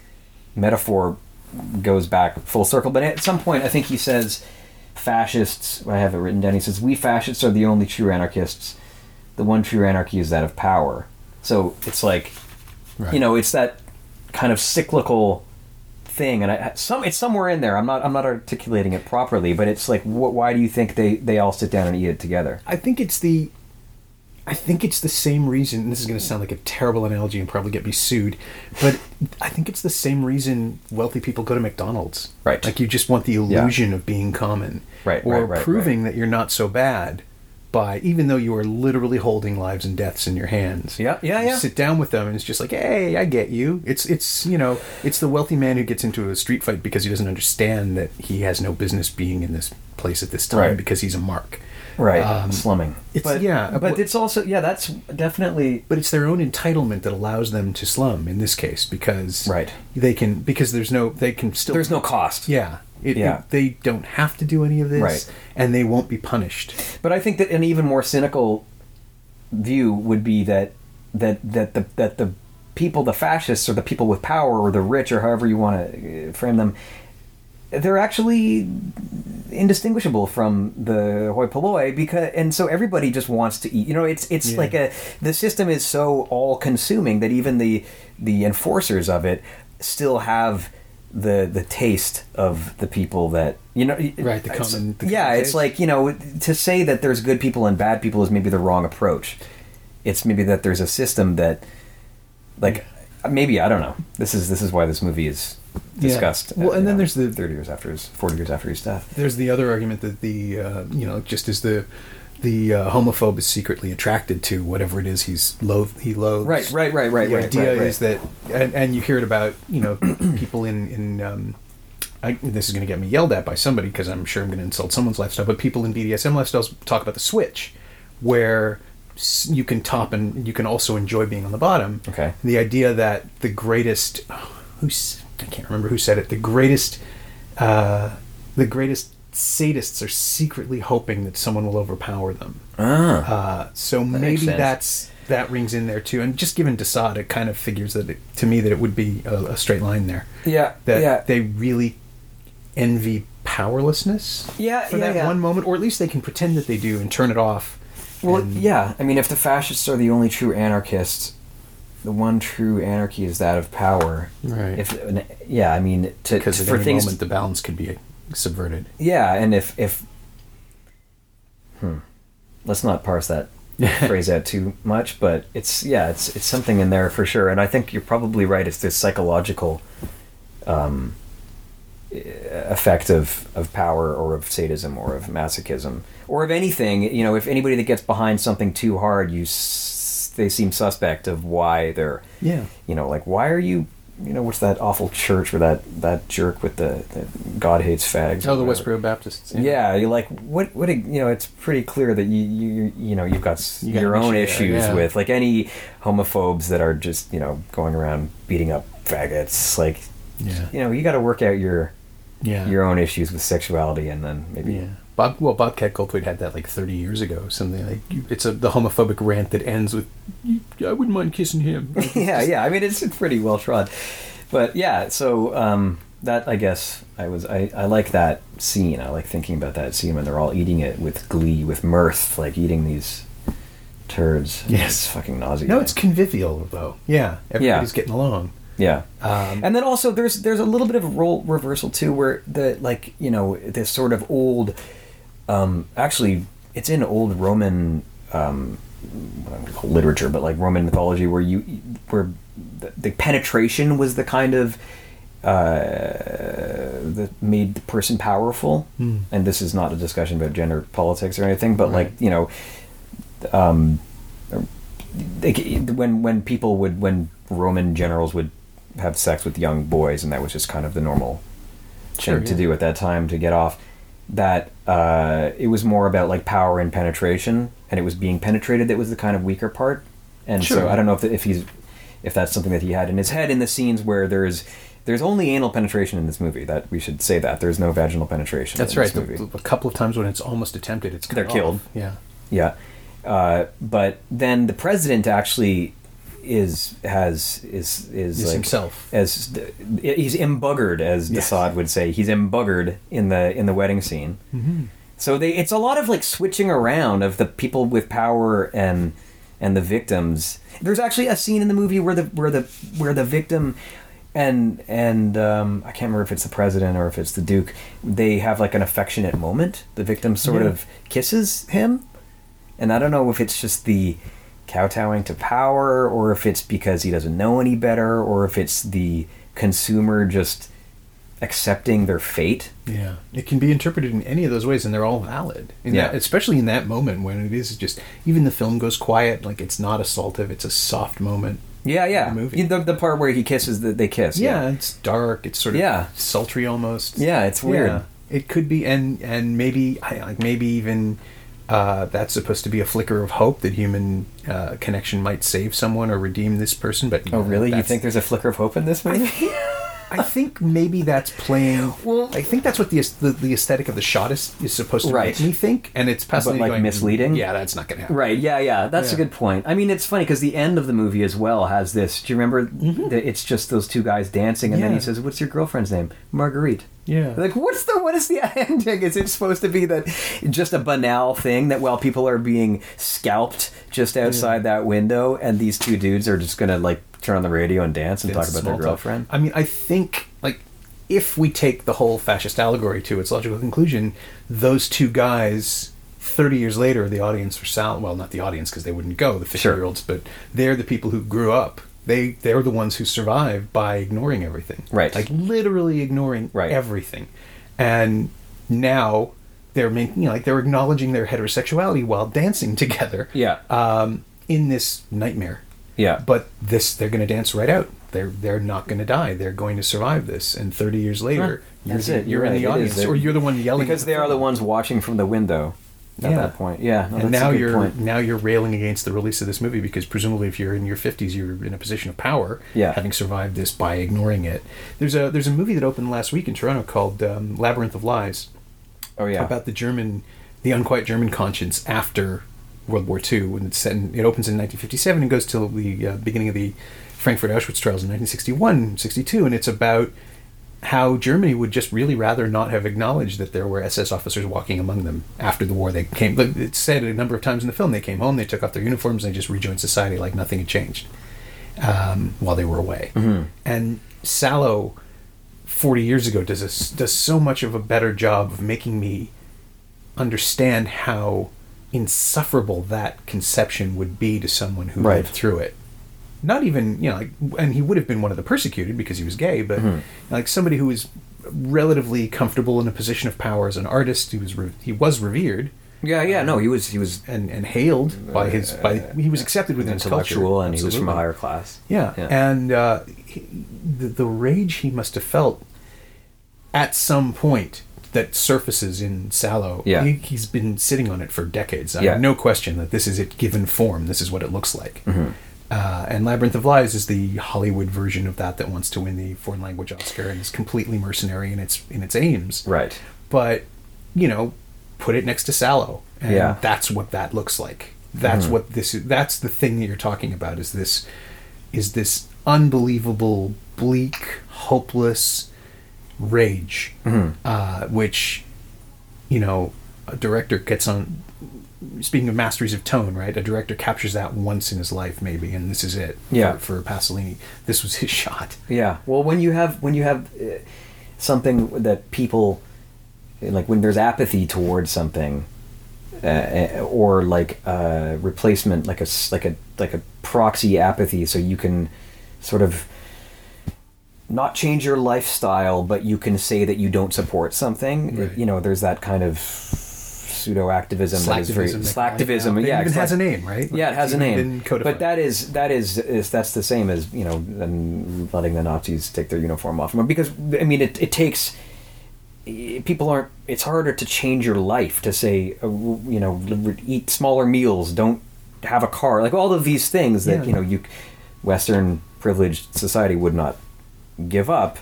metaphor goes back full circle. But at some point, I think he says, "Fascists." I have it written down. He says, "We fascists are the only true anarchists. The one true anarchy is that of power." So it's like, Right. you know, it's that kind of cyclical thing, and I, some it's somewhere in there. I'm not I'm not articulating it properly, but it's like, wh- why do you think they they all sit down and eat it together? I think it's the I think it's the same reason, and this is going to sound like a terrible analogy and probably get me sued, but I think it's the same reason wealthy people go to McDonald's. Right. Like you just want the illusion of being common. Right, Or right, right, proving that you're not so bad by, even though you are literally holding lives and deaths in your hands. Yeah, yeah, You yeah. sit down with them and it's just like, hey, I get you. It's, it's you know, it's the wealthy man who gets into a street fight because he doesn't understand that he has no business being in this place at this time Right. because he's a mark. Right, Um, slumming. it's- but, yeah, but but- it's also yeah. That's definitely But it's their own entitlement that allows them to slum in this case because Right. they can because there's no they can still there's no cost. yeah it, Yeah. it- they don't have to do any of this Right. and they won't be punished. But I think that an even more cynical view would be that that that the that the people, the fascists, or the people with power, or the rich, or however you want to frame them, they're actually indistinguishable from the hoi polloi, because and so everybody just wants to eat. You know, it's it's Yeah. like a the system is so all consuming that even the the enforcers of it still have the the taste of the people that you know Right, the it's- common- the yeah common it's taste. like, you know, to say that there's good people and bad people is maybe the wrong approach. It's maybe that there's a system that like maybe I don't know, this is this is why this movie is discussed. Well, and you then know, there's the- thirty years after his forty years after his death. There's the other argument that the uh, you know just as the the uh, homophobe is secretly attracted to whatever it is he's loath he loathes. Right, right, right, right, The right, idea right, right. is that, and, and you hear it about you know people in in. Um, I, this is going to get me yelled at by somebody because I'm sure I'm going to insult someone's lifestyle. But people in B D S M lifestyles talk about the switch, where s- you can top and you can also enjoy being on the bottom. Okay. The idea that the greatest, oh, who's I can't remember who said it. The greatest, uh, the greatest sadists are secretly hoping that someone will overpower them. Ah. Uh, so makes maybe sense. that's that rings in there too. And just given Desaad, it kind of figures that it, to me that it would be a, a straight line there. Yeah, That yeah. they really envy powerlessness. Yeah, for yeah, that yeah. one moment, or at least they can pretend that they do and turn it off. Well, And- yeah. I mean, if the fascists are the only true anarchists, the one true anarchy is that of power. Right. If yeah, I mean, to, because to at for any things moment the balance could be subverted. Yeah, and if if hmm, let's not parse that phrase out too much, but it's yeah, it's it's something in there for sure. And I think you're probably right. It's this psychological um, effect of of power, or of sadism, or of masochism, or of anything. You know, if anybody that gets behind something too hard, you s- they seem suspect of why they're Yeah. you know, like, why are you, you know, what's that awful church where that, that jerk with the, the God hates fags? Oh, the Westboro Baptists. Yeah, you're like, what, what, a, you know, it's pretty clear that you, you, you know, you've got s- You got your an own issue there, issues yeah. with, like, any homophobes that are just, you know, going around beating up faggots. Like, Yeah. you know, you got to work out your, Yeah. your own issues with sexuality, and then maybe. Yeah. Bob, well, Bobcat Goldthwait had that like thirty years ago. Something like you, it's a the homophobic rant that ends with, "I wouldn't mind kissing him." yeah, yeah. I mean, it's pretty well trod, but yeah. So um, that I guess I was I, I like that scene. I like thinking about that scene when they're all eating it with glee, with mirth, like eating these turds. Yes. It's fucking nauseating. No, it's convivial though. Yeah, everybody's Yeah. getting along. yeah. Um, And then also there's there's a little bit of a role reversal too, where the like you know this sort of old, um, actually it's in old Roman um, what I'm gonna call literature, but like Roman mythology, where you where the, the penetration was the kind of uh, that made the person powerful. Hmm. And this is not a discussion about gender politics or anything, but Right. like you know, um, they, when when people would when Roman generals would have sex with young boys, and that was just kind of the normal Sure, thing to yeah. do at that time to get off. That uh, it was more about like power and penetration, and it was being penetrated that was the kind of weaker part. And Sure. so I don't know if if he's if that's something that he had in his head in the scenes where there's there's only anal penetration in this movie. That we should say that there's no vaginal penetration. That's in right. This The, movie. the- a couple of times when it's almost attempted, it's cut They're off. killed. Yeah. Yeah, uh, but then the president actually is has is is Is like, himself. as he's embuggered, as Yes. Desaad would say. He's embuggered in the in the wedding scene. Mm-hmm. So they it's a lot of like switching around of the people with power and and the victims. There's actually a scene in the movie where the where the where the victim and and um, I can't remember if it's the president or if it's the Duke. They have like an affectionate moment. The victim sort Yeah. of kisses him, and I don't know if it's just the kowtowing to power, or if it's because he doesn't know any better, or if it's the consumer just accepting their fate. Yeah, it can be interpreted in any of those ways, and they're all valid. In Yeah. that, especially in that moment when it is just even the film goes quiet, like it's not assaultive; it's a soft moment. Yeah, yeah. The movie. The, the part where he kisses, the, they kiss. Yeah, it's dark. It's sort of Yeah. sultry almost. Yeah, it's weird. Yeah. It could be, and and maybe I- like maybe even uh, that's supposed to be a flicker of hope that human uh, connection might save someone or redeem this person. But Oh, really? You that's- think there's a flicker of hope in this movie? I think maybe that's playing. Well- I think that's what the the, the aesthetic of the shot is, is supposed to Right. make me think, and it's passively like, going, misleading? Yeah, that's not going to happen. Right, yeah, yeah. That's a Yeah. good point. I mean, it's funny because the end of the movie as well has this. Do you remember that it's just those two guys dancing, and then he Yeah. says, "What's your girlfriend's name?" Marguerite. Yeah. Like, what's the what is the ending? Is it supposed to be that just a banal thing that while people are being scalped just outside that window, and these two dudes are just gonna like turn on the radio and dance and It's talk about their small talk. girlfriend? I mean, I think like if we take the whole fascist allegory to its logical conclusion, those two guys. Thirty years later, the audience for Sal. Well, not the audience because they wouldn't go, the fifty-year-olds, but they're the people who grew up. They they're the ones who survived by ignoring everything, Right. Like literally ignoring Right. everything, and now they're making you know, like they're acknowledging their heterosexuality while dancing together. Yeah. Um, in this nightmare. Yeah. But this, they're going to dance right out. They're they're not going to die. They're going to survive this. And thirty years later, Huh. you're, That's the, it. you're You're in right. the It audience, is. or you're the one yelling because at they are the film. ones watching from the window at Yeah. that point. Yeah, no, And that's now a good you're point. now you're railing against the release of this movie because presumably, if you're in your fifties, you're in a position of power, Yeah. having survived this by ignoring it. There's a there's a movie that opened last week in Toronto called um, Labyrinth of Lies. Oh yeah, About the German, the unquiet German conscience after World War Two, when it's set in, it opens in nineteen fifty-seven and goes till the uh, beginning of the Frankfurt Auschwitz trials in nineteen sixty-one, sixty-two, and it's about how Germany would just really rather not have acknowledged that there were S S officers walking among them after the war. They came, it's said a number of times in the film, they came home, they took off their uniforms, and they just rejoined society like nothing had changed um, while they were away. Mm-hmm. And Sallow forty years ago does a, does so much of a better job of making me understand how insufferable that conception would be to someone who Right. lived through it. Not even, you know, like, and he would have been one of the persecuted because he was gay, but Mhm. like somebody who was relatively comfortable in a position of power as an artist, he was re- he was revered Yeah, yeah. No, he was he was and, and hailed by his by he was accepted within his culture. intellectual, and he was from a Absolutely. higher class. Yeah, Yeah. and uh, he, the the rage he must have felt at some point that surfaces in Sallow. Yeah. he, he's been sitting on it for decades. I Yeah. have no question that this is it given form. This is what it looks like. Mhm. Uh, and Labyrinth of Lies is the Hollywood version of that that wants to win the foreign language Oscar and is completely mercenary in its in its aims. Right. But you know, put it next to Sallow, and Yeah. that's what that looks like. That's Mhm. what this is. That's the thing that you're talking about. Is this is this unbelievable, bleak, hopeless rage, Mhm. uh, which you know a director gets on. Speaking of masteries of tone, right? A director captures that once in his life, maybe, and this is it. Yeah. For, for Pasolini, this was his shot. Yeah. Well, when you have when you have uh, something that people like, when there's apathy towards something, uh, or like a replacement, like a s- like a like a proxy apathy, so you can sort of not change your lifestyle, but you can say that you don't support something. Right. You know, there's that kind of pseudo activism that is very Slacktivism, they call it slacktivism. now. It Yeah, even it's has like- a name, right? Yeah, it Like, has it's a even name. been codified. But that is that is, is that's the same as, you know, them letting the Nazis take their uniform off. Because I mean, it it takes people aren't. It's harder to change your life to say, uh, you know, eat smaller meals, don't have a car, like all of these things that Yeah. you know you Western privileged society would not give up.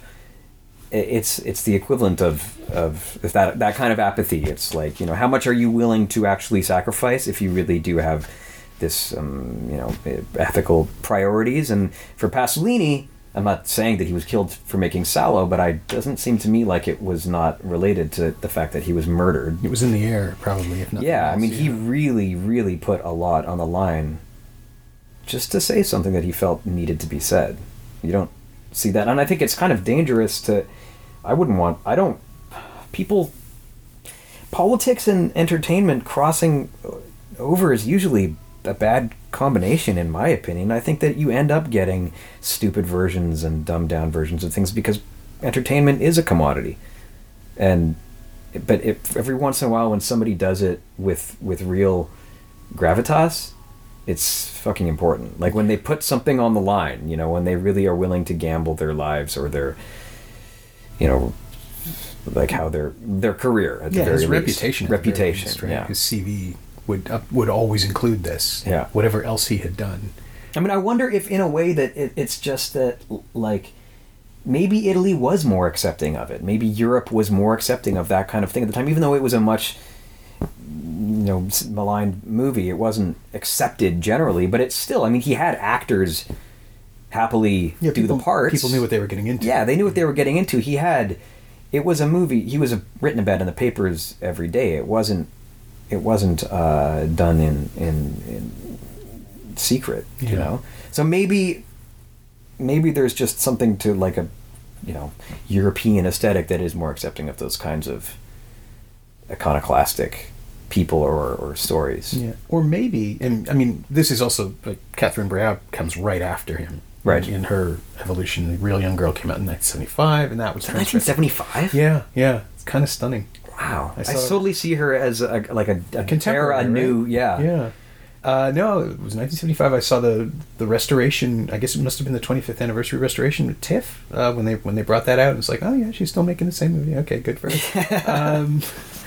It's it's the equivalent of of that that kind of apathy. It's like, you know, how much are you willing to actually sacrifice if you really do have this um, you know, ethical priorities? And for Pasolini, I'm not saying that he was killed for making Sallow, but it doesn't seem to me like it was not related to the fact that he was murdered. It was in the air, probably. If nothing Yeah, I else, mean, he really, really put a lot on the line just to say something that he felt needed to be said. You don't see that, and I think it's kind of dangerous to. I wouldn't want. I don't. People. Politics and entertainment crossing over is usually a bad combination, in my opinion. I think that you end up getting stupid versions and dumbed down versions of things because entertainment is a commodity, and but if, every once in a while when somebody does it with with real gravitas, it's fucking important. Like when they put something on the line, you know, when they really are willing to gamble their lives or their, you know, like how their their career at the yeah, very his least. reputation. at the very reputation, least, right? yeah. His C V would uh, would always include this. Yeah. Whatever else he had done. I mean, I wonder if, in a way, that it, it's just that, like, maybe Italy was more accepting of it. Maybe Europe was more accepting of that kind of thing at the time, even though it was a much, you know, maligned movie. It wasn't accepted generally, but it's still. I mean, he had actors happily do people, the parts. People knew what they were getting into. Yeah, they knew what they were getting into. He had. It was a movie. He was written about in the papers every day. It wasn't. It wasn't uh, done in in. in secret, you Yeah. know. So maybe maybe there's just something to, like, a, you know, European aesthetic that is more accepting of those kinds of iconoclastic people or, or stories. Yeah. Or maybe, and I mean, this is also like Catherine Breillat comes right after him. Right. In her evolution, The Real Young Girl came out in nineteen seventy-five, and that was nineteen seventy-five? Yeah, yeah. It's kind of stunning. Wow. I, I saw- totally see her as a, like a, a Contemporary, era new, right? yeah. Yeah. Uh, no, it was nineteen seventy-five. I saw the the restoration. I guess it must have been the twenty-fifth anniversary restoration with TIFF uh, when they when they brought that out. It's like, oh yeah, she's still making the same movie. Okay, good for her. um,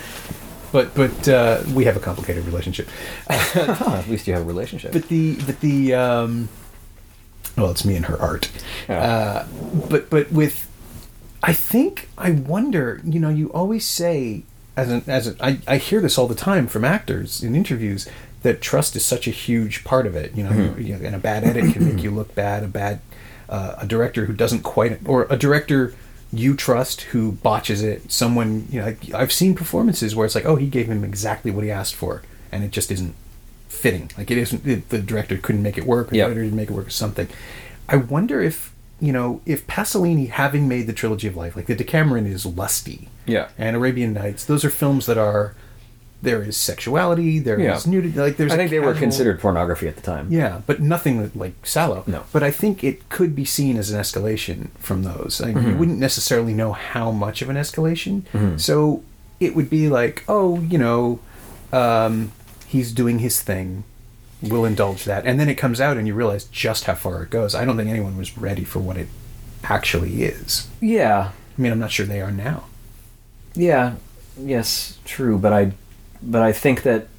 but but uh, we have a complicated relationship. Huh, at least you have a relationship. But the but the um, well, it's me and her art. Yeah. Uh, but but with, I think I wonder. You know, you always say as an as a, I I hear this all the time from actors in interviews that trust is such a huge part of it. You know, Mm-hmm. you, you know, and a bad edit can make you look bad. A bad uh, a director who doesn't quite, or a director you trust who botches it. Someone, you know, like, I've seen performances where it's like, oh, he gave him exactly what he asked for, and it just isn't fitting. Like it isn't. It, the director couldn't make it work, or Yep. the editor didn't make it work, or something. I wonder if you know, if Pasolini, having made the Trilogy of Life, like the Decameron is lusty, Yeah. and Arabian Nights, those are films that are, there is sexuality, there Yeah. is nudity, like there's I think a they were casual- considered pornography at the time. Yeah, but nothing like Sallow. No. But I think it could be seen as an escalation from those. I mean, Mm-hmm. You wouldn't necessarily know how much of an escalation. So it would be like, oh, you know, um, he's doing his thing. We'll indulge that. And then it comes out and you realize just how far it goes. I don't think anyone was ready for what it actually is. Yeah. I mean, I'm not sure they are now. Yeah. Yes, true, but I but I think that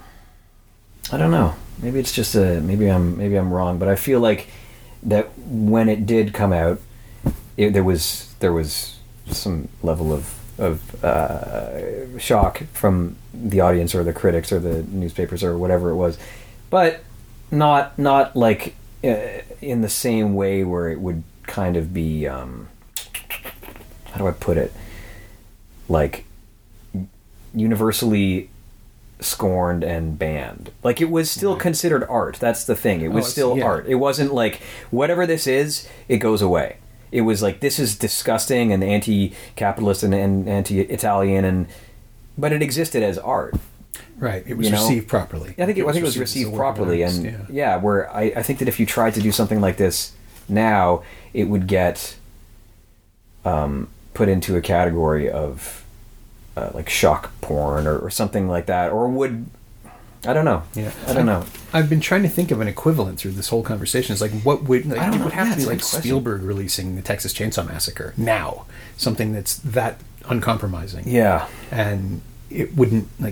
I don't know. Maybe it's just a maybe I'm maybe I'm wrong, but I feel like that when it did come out, it, there was there was some level of of uh, shock from the audience or the critics or the newspapers or whatever it was, but not not like uh, in the same way where it would kind of be um, how do I put it, like universally scorned and banned. Like it was still considered art. That's the thing. It was Oh, it's- still yeah. art. It wasn't like whatever this is, it goes away. It was like this is disgusting and anti-capitalist and, and anti-Italian, and but it existed as art. Right. It was You know? received properly. I think it, I think it was as a received work of properly, art, and yeah. yeah. Where I, I think that if you tried to do something like this now, it would get um, put into a category of uh, like shock porn or, or something like that, or would I don't know. Yeah. I don't know. I've been trying to think of an equivalent through this whole conversation. It's like, what would like, I don't it know. would have Yeah, to be it's a like good question. Spielberg releasing the Texas Chainsaw Massacre now, something that's that uncompromising. Yeah. And it wouldn't like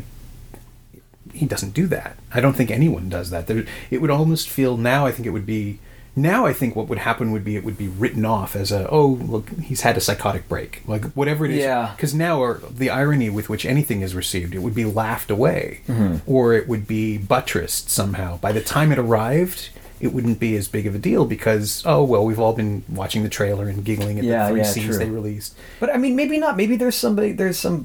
he doesn't do that. I don't think anyone does that. There, it would almost feel now. I think it would be now. I think what would happen would be it would be written off as a oh look he's had a psychotic break, like whatever it is. Yeah. Because now or the irony with which anything is received, it would be laughed away, Mm-hmm. or it would be buttressed somehow. By the time it arrived, it wouldn't be as big of a deal because oh well we've all been watching the trailer and giggling at Yeah, the three yeah, scenes true. they released. But I mean, maybe not. Maybe there's somebody, there's some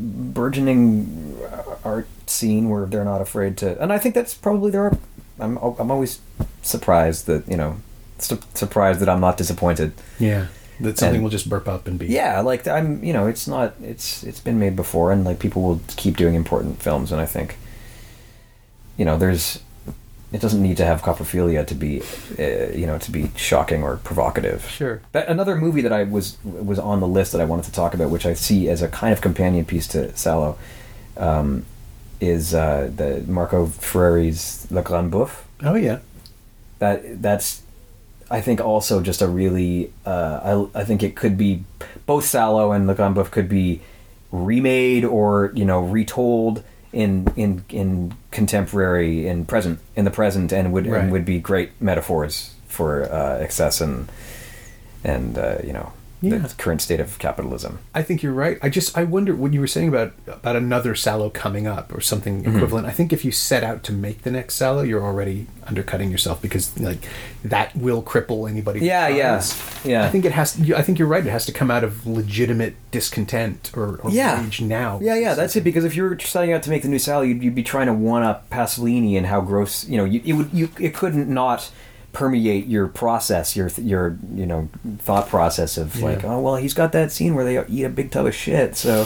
burgeoning uh, art scene where they're not afraid to. And I think that's probably there are. I'm I'm always surprised that you know, su- surprised that I'm not disappointed. Yeah, that something And- will just burp up and be. Yeah, like I'm, you know, it's not, it's it's been made before, and like people will keep doing important films, and I think, you know, there's, it doesn't need to have coprophilia to be, uh, you know, to be shocking or provocative. Sure. That, another movie that I was was on the list that I wanted to talk about, which I see as a kind of companion piece to Sallow, um, is uh, the Marco Ferreri's Le Grand Bouffe. Oh yeah. That that's, I think, also just a really. Uh, I I think it could be both Sallow and Le Grand Bouffe could be remade or you know retold in in in contemporary in present in the present and would Right. and would be great metaphors for uh, excess and and uh, you know Yeah. the current state of capitalism. I think you're right. I just I wonder what you were saying about about another Sallow coming up or something Mm-hmm. equivalent. I think if you set out to make the next Sallow, you're already undercutting yourself because like that will cripple anybody. who Yeah, yeah, tries. yeah. I think it has. I think you're right. It has to come out of legitimate discontent or, or Yeah. rage now. Yeah, yeah, that's it. Because if you were setting out to make the new Sallow, you'd, you'd be trying to one up Pasolini and how gross. You know, you, it would you it couldn't not permeate your process, your your you know thought process of Yeah. like, oh well, he's got that scene where they eat a big tub of shit. So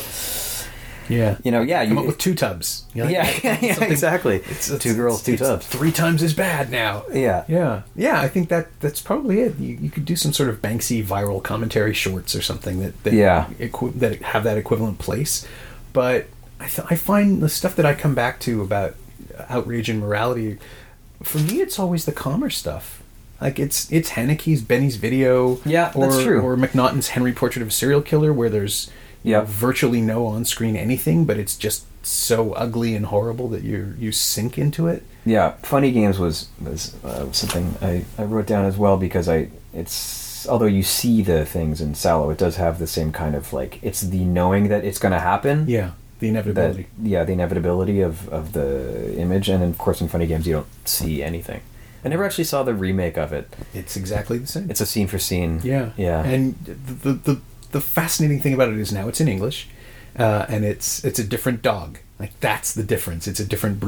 Yeah. you know, yeah, Come you, up with two tubs. You know, yeah, like, yeah, yeah, something- exactly. It's, it's- Two girls, two it's tubs. Three times as bad now. Yeah, Yeah, yeah. I think that that's probably it. You, you could do some sort of Banksy viral commentary shorts or something that that, Yeah. equi- that have that equivalent place. But I th- I find the stuff that I come back to about outrage and morality, for me, it's always the calmer stuff. Like it's it's Haneke's Benny's Video, Yeah, or, that's true. or McNaughton's Henry Portrait of a Serial Killer, where there's you Yeah. know, virtually no on-screen anything, but it's just so ugly and horrible that you you sink into it. yeah. Funny Games was was uh, something I, I wrote down as well because I it's although you see the things in Sallow, it does have the same kind of like it's the knowing that it's going to happen. Yeah, the That, inevitability. yeah, the inevitability of, of the image, and then of course in Funny Games you don't see anything. I never actually saw the remake of it. It's exactly the same. It's a scene for scene. Yeah, yeah, And the the the fascinating thing about it is now it's in English, uh, and it's it's a different dog. Like that's the difference. It's a different breed.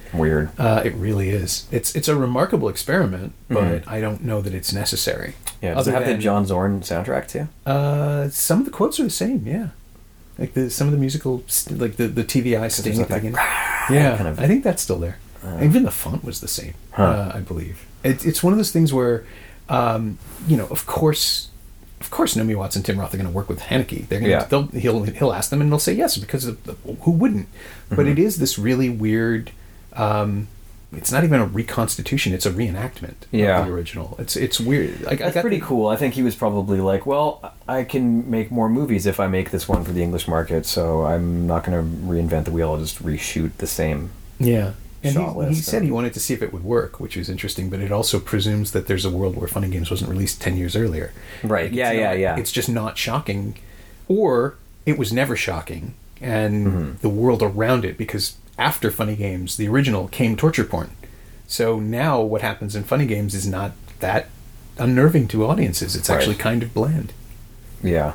Weird. Uh, it really is. It's it's a remarkable experiment, but Mhm. I don't know that it's necessary. Yeah. Does it Other have the than- John Zorn soundtrack too? Uh, some of the quotes are the same. Yeah, like the some of the musical, st- like the the T V I sting like at the that beginning. Yeah, kind of- I think that's still there. Uh. Even the font was the same. Huh. Uh, I believe it, it's one of those things where, um, you know, of course. Of course, Naomi Watts and Tim Roth are going to work with Haneke. They're going Yeah. to, they'll, he'll he'll ask them, and they'll say yes because of the, who wouldn't? But Mhm. it is this really weird. Um, it's not even a reconstitution; it's a reenactment Yeah. of the original. It's it's weird. Like, I That's got pretty the- cool. I think he was probably like, well, I can make more movies if I make this one for the English market, so I'm not going to reinvent the wheel. I'll just reshoot the same. Yeah. And shot he, he list, said so- he wanted to see if it would work, which was interesting, but it also presumes that there's a world where Funny Games wasn't released ten years earlier. Right. Like, Yeah, it's yeah, not- yeah. It's just not shocking. Or it was never shocking, and Mhm. the world around it, because after Funny Games, the original, came torture porn. So now what happens in Funny Games is not that unnerving to audiences. It's Right. actually kind of bland. Yeah.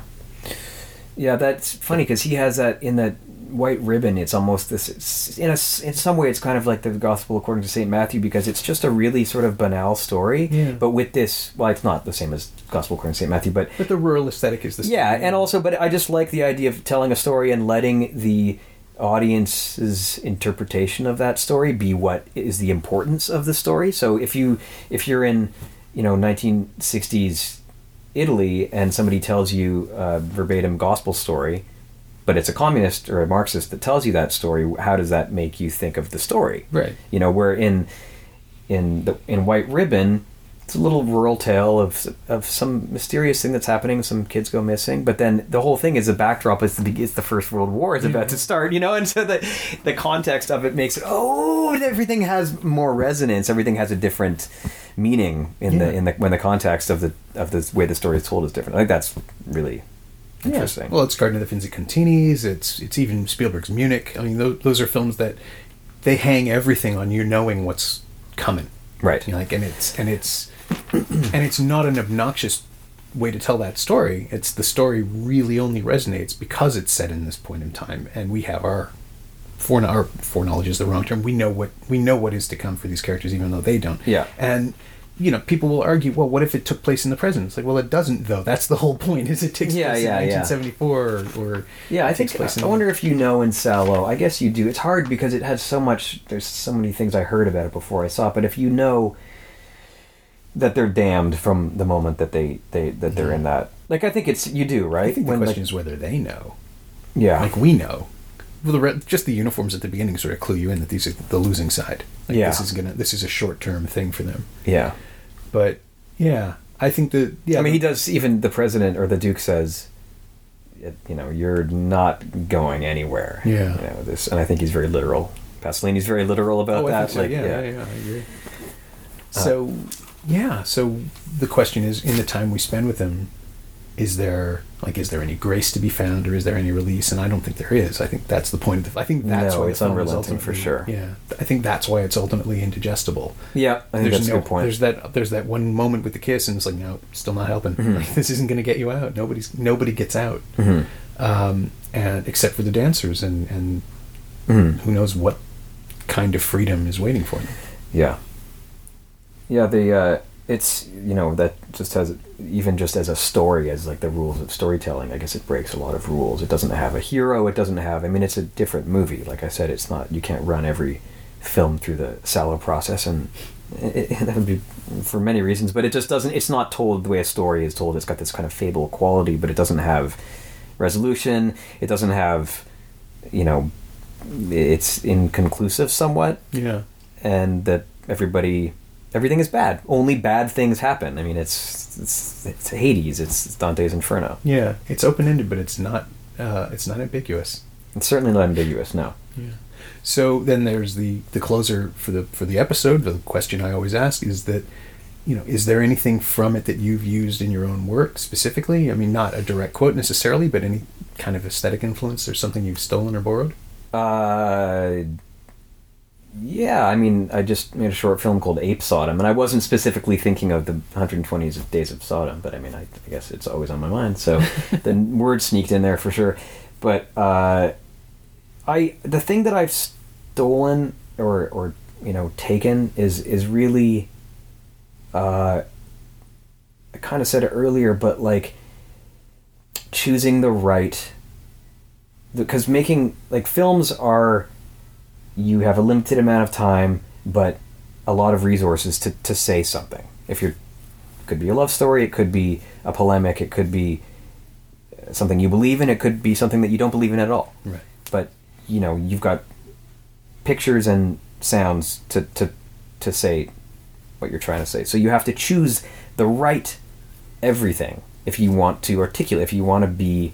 Yeah, that's funny because he has that in that White Ribbon. It's almost this. It's, in a s- in some way, it's kind of like the Gospel according to Saint Matthew because it's just a really sort of banal story. Yeah. But with this, well, it's not the same as Gospel according to Saint Matthew, but But the rural aesthetic is the same. yeah, and also, but I just like the idea of telling a story and letting the audience's interpretation of that story be what is the importance of the story. So if you if you're in, you know, nineteen sixties Italy and somebody tells you a verbatim gospel story, but it's a communist or a Marxist that tells you that story, how does that make you think of the story? Right. You know, where in in the in White Ribbon, it's a little rural tale of of some mysterious thing that's happening. Some kids go missing, but then the whole thing is a backdrop. It's the it's the First World War is about to start, you know, and so the the context of it makes it oh everything has more resonance. Everything has a different meaning in Yeah. the in the when the context of the of the way the story is told is different. I think that's really interesting. Well, it's Garden of the Finzi-Continis. It's it's even Spielberg's Munich. I mean, those, those are films that they hang everything on you knowing what's coming. Right. You know, like, and it's and it's and it's not an obnoxious way to tell that story. It's the story really only resonates because it's set in this point in time, and we have our fore our foreknowledge is the wrong term. We know what we know what is to come for these characters, even though they don't. Yeah. And you know, people will argue, well, what if it took place in the present? It's like, well, it doesn't, though. That's the whole point. Is it takes Yeah, place yeah, in yeah. nineteen seventy-four or, or Yeah, I it takes think. place I in- wonder if you know in Sallow. I guess you do. It's hard because it has so much. There's so many things I heard about it before I saw it. But if you know that they're damned from the moment that they, they that they're in that, like I think it's you do right. I think the When, question like- is whether they know. yeah, Like we know. Well, the re- just the uniforms at the beginning sort of clue you in that these are the losing side. Like Yeah. This is gonna. This is a short term thing for them. yeah. But yeah, I think that. Yeah, I mean, he the- does. Even the president or the Duke says, it- you know, you're not going anywhere. Yeah. You know this, and I think he's very literal. Pasolini's very literal about Oh, I that. think so. Like, yeah, yeah, yeah, I agree. So, yeah. So the question is, in the time we spend with him, is there like is there any grace to be found, or is there any release? And I don't think there is. I think that's the point of the. I think that's No, why the it's film is unrelenting for ultimately- sure. Yeah, I think that's why it's ultimately indigestible. Yeah, I think There's that's no, a good point. There's that. There's that one moment with the kiss, and it's like, no, still not helping. Mhm. Like, this isn't going to get you out. Nobody's nobody gets out, Mhm. um, and except for the dancers, and and Mhm. who knows what kind of freedom is waiting for them. Yeah. Yeah, the uh, it's you know that just has even just as a story as like the rules of storytelling. I guess it breaks a lot of rules. It doesn't have a hero. It doesn't have. I mean, it's a different movie. Like I said, it's not. You can't run every film through the Sallow process, and it, it, that would be for many reasons. But it just doesn't. It's not told the way a story is told. It's got this kind of fable quality, but it doesn't have resolution. It doesn't have, you know, it's inconclusive somewhat. Yeah. And that everybody, everything is bad. Only bad things happen. I mean, it's it's, it's Hades. It's Dante's Inferno. Yeah, it's open ended, but it's not. Uh, it's not ambiguous. It's certainly not ambiguous. No. Yeah. So then there's the the closer for the for the episode. The question I always ask is that, you know, is there anything from it that you've used in your own work specifically? I mean, not a direct quote necessarily, but any kind of aesthetic influence or something you've stolen or borrowed. Uh, yeah. I mean, I just made a short film called Ape Sodom, and I wasn't specifically thinking of the one hundred twenty Days of Sodom, but I mean, I, I guess it's always on my mind. So the word sneaked in there for sure. But uh, I the thing that I've stolen or or you know, Taken is is really. Uh, I kind of said it earlier, but like choosing the right. Because making like films are, you have a limited amount of time, but a lot of resources to, to say something. If you're, it could be a love story, it could be a polemic, it could be something you believe in, it could be something that you don't believe in at all. Right. But you know, you've got pictures and sounds to to to say what you're trying to say. So you have to choose the right everything if you want to articulate, if you want to be.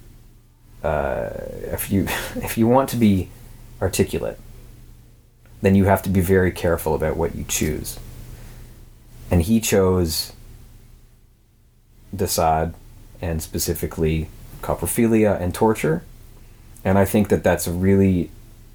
Uh, if you if you want to be articulate, then you have to be very careful about what you choose. And he chose De Sade, and specifically coprophilia and torture, and I think that that's a really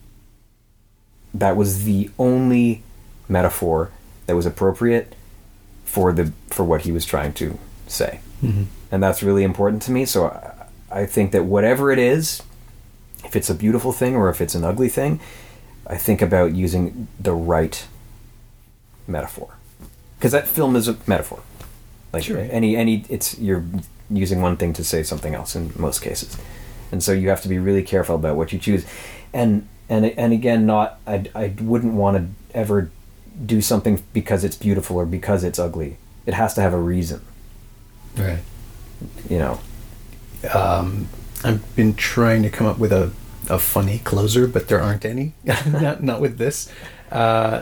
that was the only metaphor that was appropriate for the for what he was trying to say, mm-hmm. and that's really important to me. So. I, I think that whatever it is, if it's a beautiful thing or if it's an ugly thing, I think about using the right metaphor, because that film is a metaphor. Like sure. any any, it's you're using one thing to say something else in most cases, and so you have to be really careful about what you choose, and and and again, not I I wouldn't want to ever do something because it's beautiful or because it's ugly. It has to have a reason. Right. You know. Um, I've been trying to come up with a, a funny closer, but there aren't any. not not with this. Uh,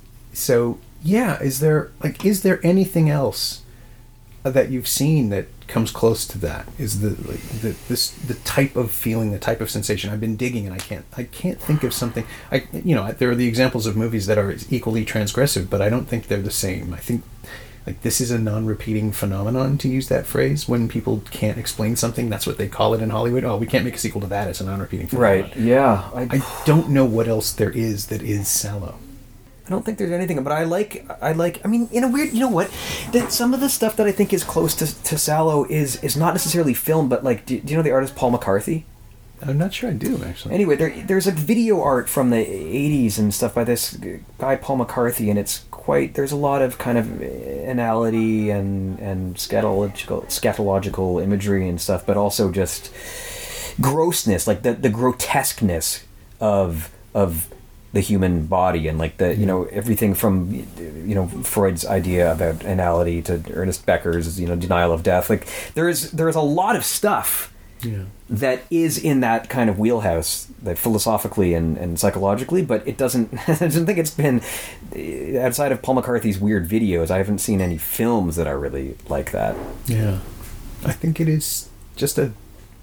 so yeah, is there like is there anything else that you've seen that comes close to that? Is the like the this the type of feeling, the type of sensation? I've been digging, and I can't I can't think of something. I you know there are the examples of movies that are equally transgressive, but I don't think they're the same. I think. Like, this is a non-repeating phenomenon, to use that phrase. When people can't explain something, that's what they call it in Hollywood. Oh, we can't make a sequel to that. It's a non-repeating phenomenon. Right, yeah. I, I don't know what else there is that is Salò. I don't think there's anything, but I like, I like, I mean, in a weird, you know what? That some of the stuff that I think is close to, to Salò is, is not necessarily film, but like, do, do you know the artist Paul McCarthy? I'm not sure I do, actually. Anyway, there, there's like video art from the eighties and stuff by this guy Paul McCarthy, and it's quite, there's a lot of kind of anality and, and scatological, scatological imagery and stuff, but also just grossness, like the, the grotesqueness of of the human body, and like the, you know, everything from, you know, Freud's idea about anality to Ernest Becker's, you know, denial of death. Like there is there is a lot of stuff yeah. that is in that kind of wheelhouse, that philosophically and, and psychologically, but it doesn't, I don't think it's been, outside of Paul McCarthy's weird videos, I haven't seen any films that are really like that. Yeah. I think it is just a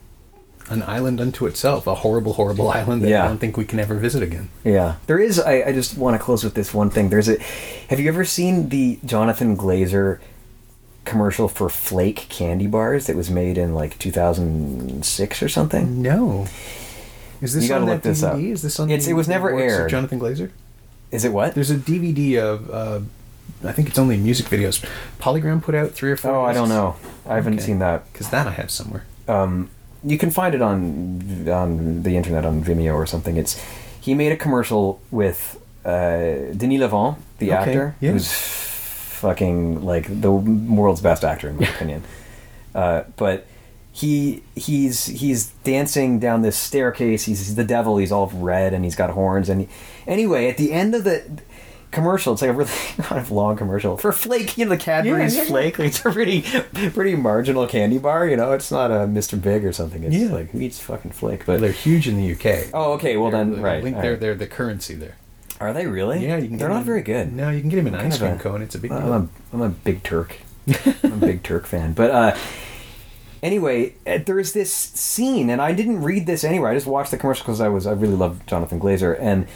an island unto itself, a horrible, horrible island that yeah. I don't think we can ever visit again. Yeah. There is, I, I just want to close with this one thing. There's a, have you ever seen the Jonathan Glazer commercial for Flake candy bars that was made in like two thousand six or something? No. Is this you gotta on look that this D V up. D? Is this on it's, the it was never works of aired. Jonathan Glazer? Is it what? There's a D V D of, uh, I think it's only music videos. Polygram put out three or four. Oh, I don't discs. know. I haven't Okay. seen that. Because that I have somewhere. Um, you can find it on on the internet on Vimeo or something. It's he made a commercial with uh, Denis Lavant, the Okay, actor, yeah. who's fucking like the world's best actor in my opinion. Uh, but he he's he's dancing down this staircase. He's, he's the devil. He's all red and he's got horns. And he, anyway, at the end of the commercial, it's like a really kind of long commercial for Flake, you know, the Cadbury's Yeah, yeah, yeah. Flake. Like, it's a pretty pretty marginal candy bar, you know. It's not a Mister Big or something. It's Yeah. like, who eats fucking Flake? But But they're huge in the U K. oh, okay. Well They're then, the right. link- all they're right. they're the currency there. Are they really? Yeah, you can. They're get not them- very good. No, you can get them in I'm an ice kind of cream a- cone. It's a big deal. I'm a I'm a big Turk. I'm a big Turk fan. But uh, anyway, uh, there's this scene, and I didn't read this anywhere. I just watched the commercial because I was I really love Jonathan Glazer, and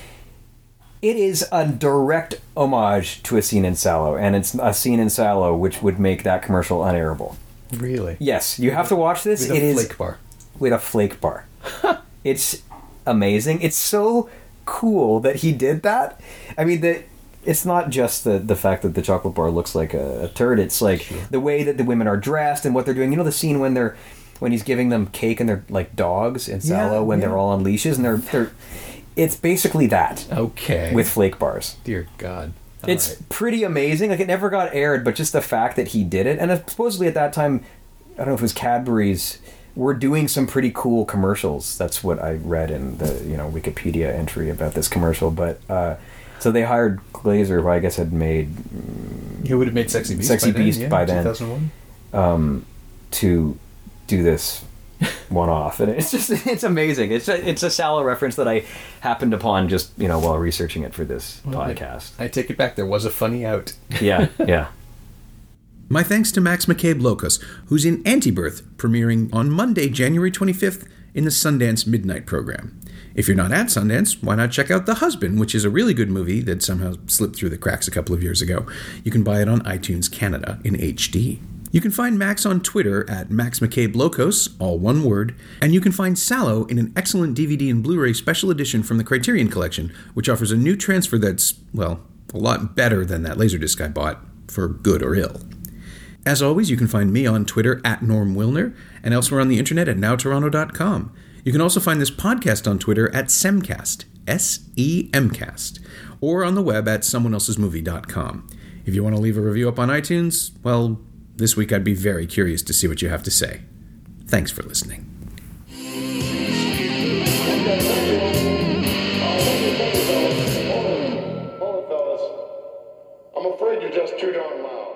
it is a direct homage to a scene in Salò, and it's a scene in Salò which would make that commercial unairable. Really? Yes, you have to watch this. With a It is flake bar. with a flake bar. It's amazing. It's so cool that he did that. I mean, the, it's not just the, the fact that the chocolate bar looks like a, a turd. It's like Sure. the way that the women are dressed and what they're doing. You know the scene when they're when he's giving them cake and they're like dogs in Salò Yeah, when yeah. they're all on leashes and they're they're. it's basically that Okay. with flake bars. Dear God. All It's right. pretty amazing. Like, it never got aired, but just the fact that he did it, and supposedly at that time, I don't know if it was Cadbury's, were doing some pretty cool commercials. That's what I read in the you know Wikipedia entry about this commercial. But uh, so they hired Glazer, who I guess had made He would have made Sexy Beast Sexy by then, Beast yeah, by then. two thousand one. um, to do this one-off, and it's just it's amazing. It's a, it's a Sallow reference that I happened upon just you know while researching it for this Well, podcast. I take it back. There was a funny out. Yeah, yeah. My thanks to Max McCabe Locos, who's in Antibirth, premiering on Monday, January twenty-fifth, in the Sundance Midnight program. If you're not at Sundance, why not check out The Husband, which is a really good movie that somehow slipped through the cracks a couple of years ago. You can buy it on iTunes Canada in H D. You can find Max on Twitter at Max McCabe Locos, all one word, and you can find Sallow in an excellent D V D and Blu-ray special edition from the Criterion Collection, which offers a new transfer that's, well, a lot better than that Laserdisc I bought, for good or ill. As always, you can find me on Twitter at Norm Wilner, and elsewhere on the internet at now toronto dot com. You can also find this podcast on Twitter at Semcast, S E M cast, or on the web at someone else's movie dot com. If you want to leave a review up on iTunes, well, this week I'd be very curious to see what you have to say. Thanks for listening. Hold it, fellas. I'm afraid you're just too darn loud.